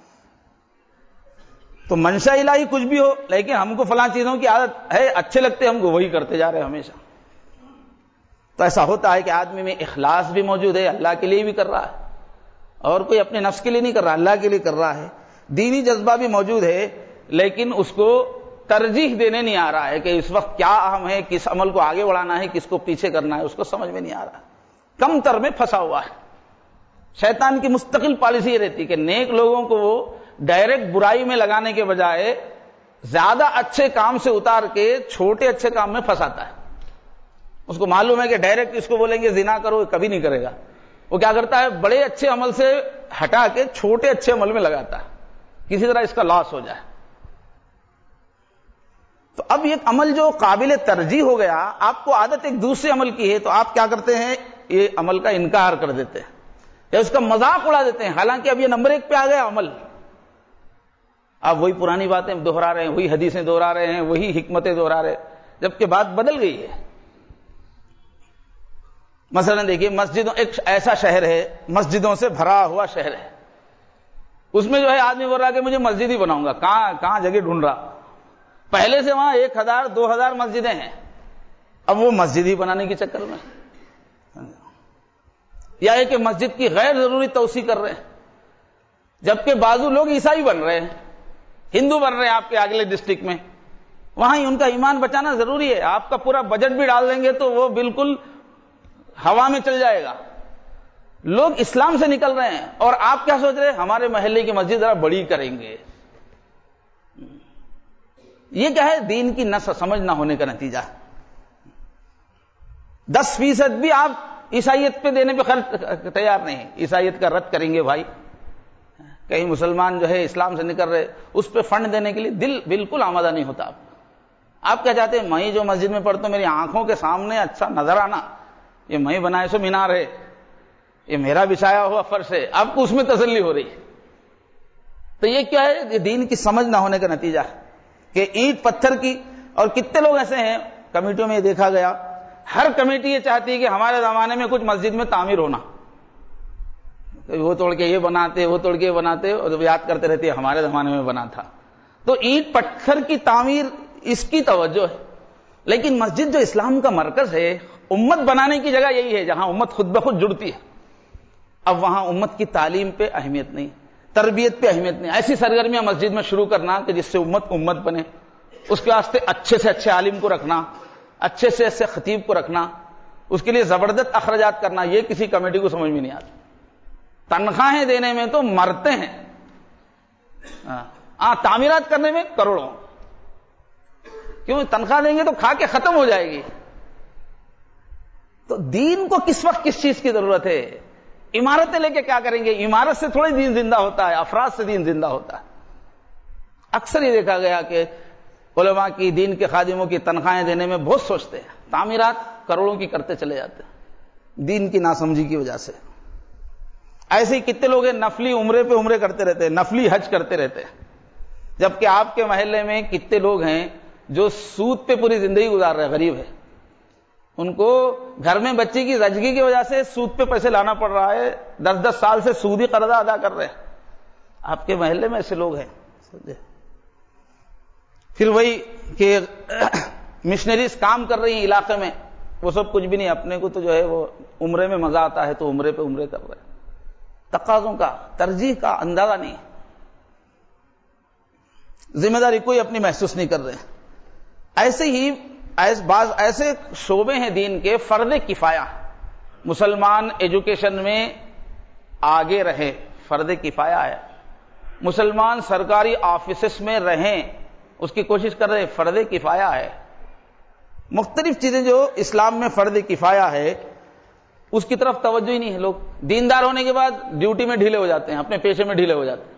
تو منشا الہی کچھ بھی ہو، لیکن ہم کو فلاں چیزوں کی عادت ہے، اچھے لگتے ہم کو، وہی کرتے جا رہے ہیں ہمیشہ۔ تو ایسا ہوتا ہے کہ آدمی میں اخلاص بھی موجود ہے، اللہ کے لیے بھی کر رہا ہے، اور کوئی اپنے نفس کے لیے نہیں کر رہا، اللہ کے لیے کر رہا ہے۔ دینی جذبہ بھی موجود ہے، لیکن اس کو ترجیح دینے نہیں آ رہا ہے کہ اس وقت کیا اہم ہے، کس عمل کو آگے بڑھانا ہے، کس کو پیچھے کرنا ہے، اس کو سمجھ میں نہیں آ رہا، کم تر میں پھنسا ہوا ہے۔ شیطان کی مستقل پالیسی یہ رہتی کہ نیک لوگوں کو وہ ڈائریکٹ برائی میں لگانے کے بجائے زیادہ اچھے کام سے اتار کے چھوٹے اچھے کام میں پھنساتا ہے۔ اس کو معلوم ہے کہ ڈائریکٹ اس کو بولیں گے زنا کرو، کبھی نہیں کرے گا، وہ کیا کرتا ہے، بڑے اچھے عمل سے ہٹا کے چھوٹے اچھے عمل میں لگاتا ہے، کسی طرح اس کا لاس ہو جائے۔ تو اب یہ عمل جو قابل ترجیح ہو گیا، آپ کو عادت ایک دوسرے عمل کی ہے، تو آپ کیا کرتے ہیں، یہ عمل کا انکار کر دیتے ہیں یا اس کا مذاق اڑا دیتے ہیں، حالانکہ اب یہ نمبر 1 پہ آ گیا عمل۔ آپ وہی پرانی باتیں دہرا رہے ہیں، وہی حدیثیں دہرا رہے ہیں، وہی حکمتیں دہرا رہے ہیں، جبکہ بات بدل گئی ہے۔ مثلا دیکھیے، مسجدوں، ایک ایسا شہر ہے مسجدوں سے بھرا ہوا شہر ہے، اس میں جو ہے آدمی بول رہا کہ مجھے مسجد ہی بناؤں گا، کہاں جگہ ڈھونڈ رہا، پہلے سے وہاں 1000 2000 مسجدیں ہیں، اب وہ مسجد ہی بنانے کے چکر میں، یا ہے کہ مسجد کی غیر ضروری توسیع کر رہے ہیں، جبکہ بعضو لوگ عیسائی بن رہے ہیں، ہندو بن رہے ہیں آپ کے اگلے ڈسٹرکٹ میں، وہاں ہی ان کا ایمان بچانا ضروری ہے۔ آپ کا پورا بجٹ بھی ڈال دیں گے تو وہ بالکل ہوا میں چل جائے گا، لوگ اسلام سے نکل رہے ہیں، اور آپ کیا سوچ رہے ہیں، ہمارے محلے کی مسجد ذرا بڑی کریں گے۔ یہ کیا ہے، دین کی نہ سمجھ نہ ہونے کا نتیجہ۔ 10% بھی آپ عیسائیت پہ دینے پہ خرچ تیار نہیں، عیسائیت کا رد کریں گے بھائی، کہیں مسلمان جو ہے اسلام سے نکل رہے، اس پہ فنڈ دینے کے لیے دل بالکل آمادہ نہیں ہوتا۔ آپ کیا چاہتے ہیں، میں جو مسجد میں پڑھتا ہوں میری آنکھوں کے سامنے اچھا نظر آنا، یہ میں بنائے سو مینار ہے، یہ میرا بچھایا ہوا فرش ہے، آپ کو اس میں تسلی ہو رہی ہے۔ تو یہ کیا ہے، یہ دین کی سمجھ نہ ہونے کا نتیجہ ہے کہ اینٹ پتھر کی۔ اور کتنے لوگ ایسے ہیں کمیٹیوں میں، دیکھا گیا ہر کمیٹی یہ چاہتی ہے کہ ہمارے زمانے میں کچھ مسجد میں تعمیر ہونا، وہ توڑ کے یہ بناتے، وہ توڑ کے یہ بناتے، اور یاد کرتے رہتے ہیں ہمارے زمانے میں بنا تھا۔ تو اینٹ پتھر کی تعمیر اس کی توجہ ہے، لیکن مسجد جو اسلام کا مرکز ہے، امت بنانے کی جگہ یہی ہے جہاں امت خود بخود جڑتی ہے۔ اب وہاں امت کی تعلیم پہ اہمیت نہیں، تربیت پہ اہمیت نہیں، ایسی سرگرمیاں مسجد میں شروع کرنا کہ جس سے امت بنے، اس کے واسطے اچھے سے اچھے عالم کو رکھنا، اچھے سے اچھے خطیب کو رکھنا، اس کے لیے زبردست اخراجات کرنا، یہ کسی کمیٹی کو سمجھ میں نہیں آتا۔ تنخواہیں دینے میں تو مرتے ہیں، تعمیرات کرنے میں کروڑوں، کیوں، تنخواہ دیں گے تو کھا کے ختم ہو جائے گی۔ تو دین کو کس وقت کس چیز کی ضرورت ہے؟ عمارتیں لے کے کیا کریں گے؟ عمارت سے تھوڑی دین زندہ ہوتا ہے، افراد سے دین زندہ ہوتا ہے۔ اکثر یہ دیکھا گیا کہ علماء کی، دین کے خادموں کی تنخواہیں دینے میں بہت سوچتے ہیں، تعمیرات کروڑوں کی کرتے چلے جاتے ہیں دین کی ناسمجھی کی وجہ سے۔ ایسے ہی کتنے لوگ ہیں نفلی عمرے پہ عمرے کرتے رہتے ہیں، نفلی حج کرتے رہتے ہیں، جبکہ آپ کے محلے میں کتنے لوگ ہیں جو سود پہ پوری زندگی گزار رہے ہیں، غریب ہے، ان کو گھر میں بچے کی زچگی کی وجہ سے سود پہ پیسے لانا پڑ رہا ہے، 10 سال سے سودی قرضہ ادا کر رہے ہیں۔ آپ کے محلے میں ایسے لوگ ہیں۔ پھر وہی کہ مشنریز کام کر رہی ہیں علاقے میں، وہ سب کچھ بھی نہیں، اپنے کو تو جو ہے وہ عمرے میں مزہ آتا ہے تو عمرے پہ عمرے کر رہے ہیں۔ تقاضوں کا، ترجیح کا اندازہ نہیں، ذمہ داری کوئی اپنی محسوس نہیں کر رہے ہیں۔ ایسے ہی بعض ایسے شعبے ہیں دین کے، فرض کفایہ، مسلمان ایجوکیشن میں آگے رہے، فرض کفایہ ہے، مسلمان سرکاری آفیسز میں رہیں، اس کی کوشش کر رہے. فرض کفایہ ہے. مختلف چیزیں جو اسلام میں فرض کفایہ ہے اس کی طرف توجہ ہی نہیں ہے. لوگ دیندار ہونے کے بعد ڈیوٹی میں ڈھیلے ہو جاتے ہیں, اپنے پیشے میں ڈھیلے ہو جاتے ہیں.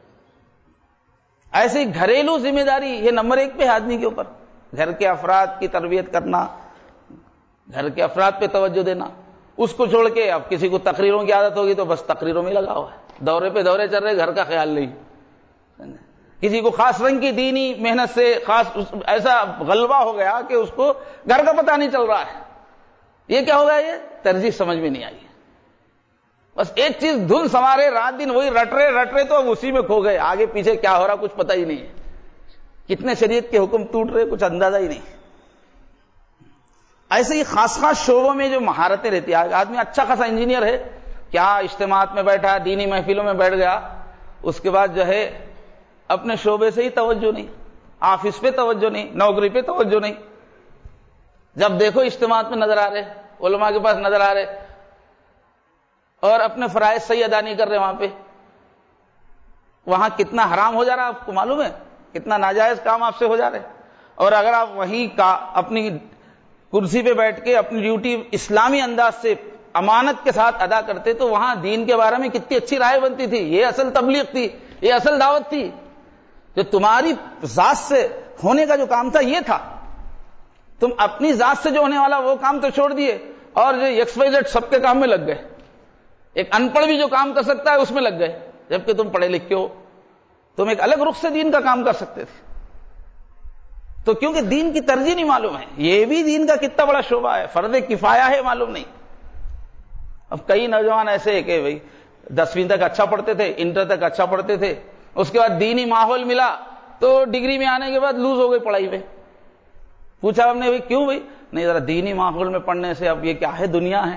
ایسے ہی گھریلو ذمہ داری یہ نمبر 1 پہ آدمی کے اوپر. گھر کے افراد کی تربیت کرنا, گھر کے افراد پہ توجہ دینا. اس کو چھوڑ کے اب کسی کو تقریروں کی عادت ہوگی تو بس تقریروں میں لگا ہوا ہے, دورے پہ دورے چل رہے, گھر کا خیال نہیں. کسی کو خاص رنگ کی دینی محنت سے خاص ایسا غلبہ ہو گیا کہ اس کو گھر کا پتہ نہیں چل رہا ہے. یہ کیا ہوگا؟ یہ ترجیح سمجھ میں نہیں آئی. بس ایک چیز دھن سنوارے, رات دن وہی رٹ رہے تو اب اسی میں کھو گئے. آگے پیچھے کیا ہو رہا کچھ پتہ ہی نہیں ہے. کتنے شریعت کے حکم ٹوٹ رہے کچھ اندازہ ہی نہیں. ایسے ہی خاص شعبوں میں جو مہارتیں رہتی ہیں. آدمی اچھا خاصا انجینئر ہے, کیا اجتماعات میں بیٹھا, دینی محفلوں میں بیٹھ گیا, اس کے بعد جو ہے اپنے شعبے سے ہی توجہ نہیں, آفس پہ توجہ نہیں, نوکری پہ توجہ نہیں. جب دیکھو اجتماعات میں نظر آ رہے, علماء کے پاس نظر آ رہے, اور اپنے فرائض صحیح ادا نہیں کر رہے. وہاں کتنا حرام ہو جا رہا آپ کو معلوم ہے, کتنا ناجائز کام آپ سے ہو جا رہے. اور اگر آپ وہیں کا اپنی کرسی پہ بیٹھ کے اپنی ڈیوٹی اسلامی انداز سے امانت کے ساتھ ادا کرتے تو وہاں دین کے بارے میں کتنی اچھی رائے بنتی تھی. یہ اصل تبلیغ تھی, یہ اصل دعوت تھی. جو تمہاری ذات سے ہونے کا جو کام تھا یہ تھا. تم اپنی ذات سے جو ہونے والا وہ کام تو چھوڑ دیے, اور جو XYZ سب کے کام میں لگ گئے. ایک ان پڑھ بھی جو کام کر سکتا ہے اس میں لگ گئے, جبکہ تم پڑھے لکھے ہو. تم ایک الگ رخ سے دین کا کام کر سکتے تھے. تو کیونکہ دین کی ترجیح نہیں معلوم ہے. یہ بھی دین کا کتنا بڑا شعبہ ہے, فرض کفایہ ہے, معلوم نہیں. اب کئی نوجوان ایسے کہ بھائی 10ویں تک اچھا پڑھتے تھے, انٹر تک اچھا پڑھتے تھے, اس کے بعد دینی ماحول ملا تو ڈگری میں آنے کے بعد لوز ہو گئی پڑھائی میں. پوچھا ہم نے بھائی کیوں؟ بھائی نہیں, ذرا دینی ماحول میں پڑھنے سے اب یہ کیا ہے, دنیا ہے,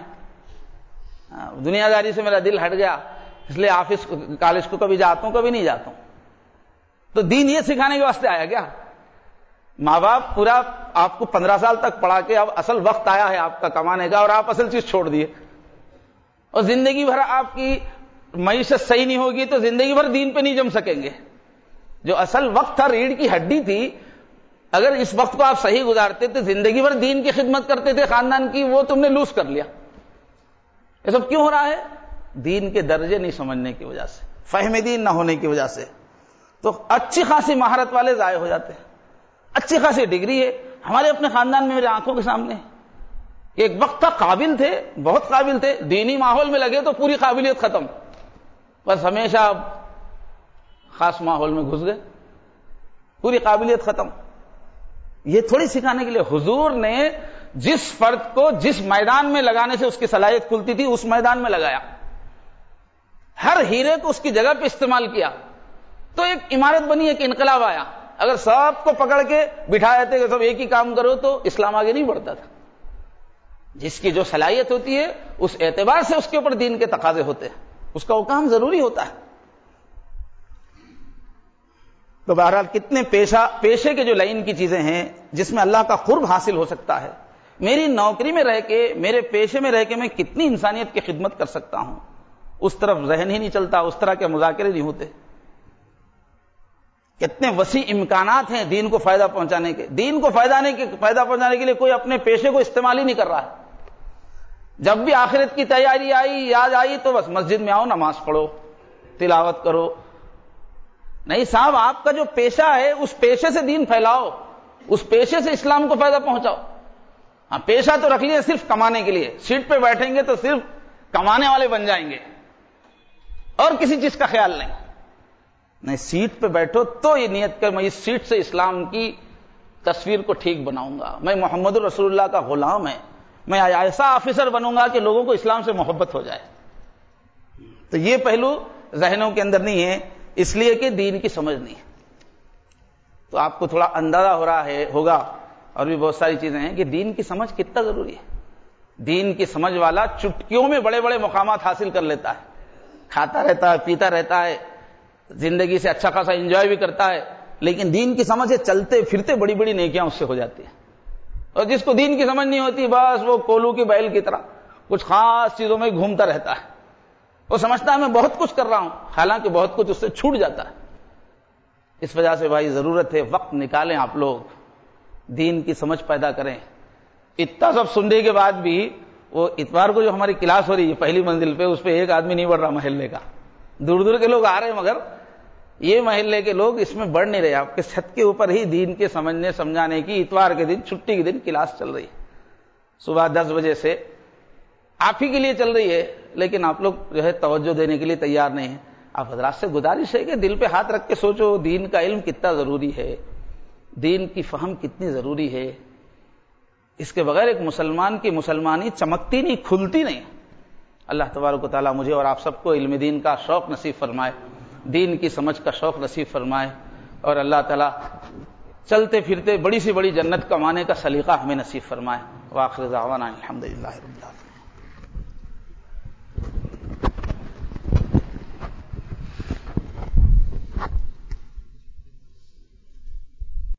دنیا داری سے میرا دل ہٹ گیا, اس لیے آفس کالج کو کبھی جاتا ہوں کبھی نہیں جاتا ہوں. تو دین یہ سکھانے کے واسطے آیا کیا؟ ماں باپ پورا آپ کو 15 سال تک پڑھا کے اب اصل وقت آیا ہے آپ کا کمانے کا, اور آپ اصل چیز چھوڑ دیے. اور زندگی بھر آپ کی معیشت صحیح نہیں ہوگی تو زندگی بھر دین پہ نہیں جم سکیں گے. جو اصل وقت تھا, ریڑھ کی ہڈی تھی, اگر اس وقت کو آپ صحیح گزارتے تھے, زندگی بھر دین کی خدمت کرتے تھے خاندان کی, وہ تم نے لوز کر لیا. یہ سب کیوں ہو رہا ہے؟ دین کے درجے نہیں سمجھنے کی وجہ سے, فہم دین نہ ہونے کی وجہ سے. تو اچھی خاصی مہارت والے ضائع ہو جاتے ہیں. اچھی خاصی ڈگری ہے ہمارے اپنے خاندان میں, میرے آنکھوں کے سامنے. ایک وقت تھا قابل تھے, بہت قابل تھے, دینی ماحول میں لگے تو پوری قابلیت ختم, بس ہمیشہ خاص ماحول میں گھس گئے, پوری قابلیت ختم. یہ تھوڑی سکھانے کے لیے حضور نے جس فرد کو جس میدان میں لگانے سے اس کی صلاحیت کھلتی تھی اس میدان میں لگایا, ہر ہیرے کو اس کی جگہ پہ استعمال کیا, تو ایک عمارت بنی, ایک انقلاب آیا. اگر سب کو پکڑ کے بٹھا دیتے کہ سب ایک ہی کام کرو تو اسلام آگے نہیں بڑھتا تھا. جس کی جو صلاحیت ہوتی ہے اس اعتبار سے اس کے اوپر دین کے تقاضے ہوتے ہیں, اس کا وہ کام ضروری ہوتا ہے. تو بہرحال کتنے پیشے کے جو لائن کی چیزیں ہیں جس میں اللہ کا قرب حاصل ہو سکتا ہے. میری نوکری میں رہ کے, میرے پیشے میں رہ کے میں کتنی انسانیت کی خدمت کر سکتا ہوں, اس طرف ذہن ہی نہیں چلتا, اس طرح کے مذاکرے نہیں ہوتے. کتنے وسیع امکانات ہیں دین کو فائدہ پہنچانے کے. دین کو فائدہ پہنچانے کے لیے کوئی اپنے پیشے کو استعمال ہی نہیں کر رہا ہے. جب بھی آخرت کی تیاری آئی, یاد آئی, تو بس مسجد میں آؤ, نماز پڑھو, تلاوت کرو. نہیں صاحب, آپ کا جو پیشہ ہے اس پیشے سے دین پھیلاؤ, اس پیشے سے اسلام کو فائدہ پہنچاؤ. ہاں, پیشہ تو رکھ لیا صرف کمانے کے لیے, سیٹ پہ بیٹھیں گے تو صرف کمانے والے بن جائیں گے اور کسی چیز کا خیال نہیں. نہیں, سیٹ پہ بیٹھو تو یہ نیت کر میں اس سیٹ سے اسلام کی تصویر کو ٹھیک بناؤں گا, میں محمد رسول اللہ کا غلام ہے, میں ایسا آفیسر بنوں گا کہ لوگوں کو اسلام سے محبت ہو جائے. تو یہ پہلو ذہنوں کے اندر نہیں ہے, اس لیے کہ دین کی سمجھ نہیں ہے. تو آپ کو تھوڑا اندازہ ہو رہا ہے ہوگا, اور بھی بہت ساری چیزیں ہیں کہ دین کی سمجھ کتنا ضروری ہے. دین کی سمجھ والا چٹکیوں میں بڑے بڑے مقامات حاصل کر لیتا ہے, کھاتا رہتا ہے, پیتا رہتا ہے, زندگی سے اچھا خاصا انجوائے بھی کرتا ہے, لیکن دین کی سمجھ سے چلتے پھرتے بڑی بڑی نیکیاں اس سے ہو جاتی ہیں. اور جس کو دین کی سمجھ نہیں ہوتی, بس وہ کولو کی بیل کی طرح کچھ خاص چیزوں میں گھومتا رہتا ہے. وہ سمجھتا ہے میں بہت کچھ کر رہا ہوں, حالانکہ بہت کچھ اس سے چھوٹ جاتا ہے. اس وجہ سے بھائی ضرورت ہے وقت نکالیں آپ لوگ، دین کی سمجھ پیدا کریں۔ اتنا سب سننے کے بعد بھی وہ اتوار کو جو ہماری کلاس ہو رہی ہے پہلی منزل پہ، اس پہ ایک آدمی نہیں بڑھ رہا محلے کا، دور دور کے لوگ آ رہے ہیں مگر یہ محلے کے لوگ اس میں بڑھ نہیں رہے۔ آپ کے چھت کے اوپر ہی دین کے سمجھنے سمجھانے کی اتوار کے دن چھٹی کے دن کلاس چل رہی ہے، صبح 10 بجے سے آپ ہی کے لیے چل رہی ہے، لیکن آپ لوگ جو ہے توجہ دینے کے لیے تیار نہیں ہیں۔ آپ حضرات سے گزارش ہے کہ دل پہ ہاتھ رکھ کے سوچو دین کا علم کتنا ضروری ہے، دین کی فہم کتنی ضروری ہے۔ اس کے بغیر ایک مسلمان کی مسلمانی چمکتی نہیں، کھلتی نہیں۔ اللہ تبارک و تعالیٰ مجھے اور آپ سب کو علم دین کا شوق نصیب فرمائے، دین کی سمجھ کا شوق نصیب فرمائے، اور اللہ تعالیٰ چلتے پھرتے بڑی سی بڑی جنت کمانے کا سلیقہ ہمیں نصیب فرمائے۔ وآخر دعوانا الحمدللہ رب العالمین۔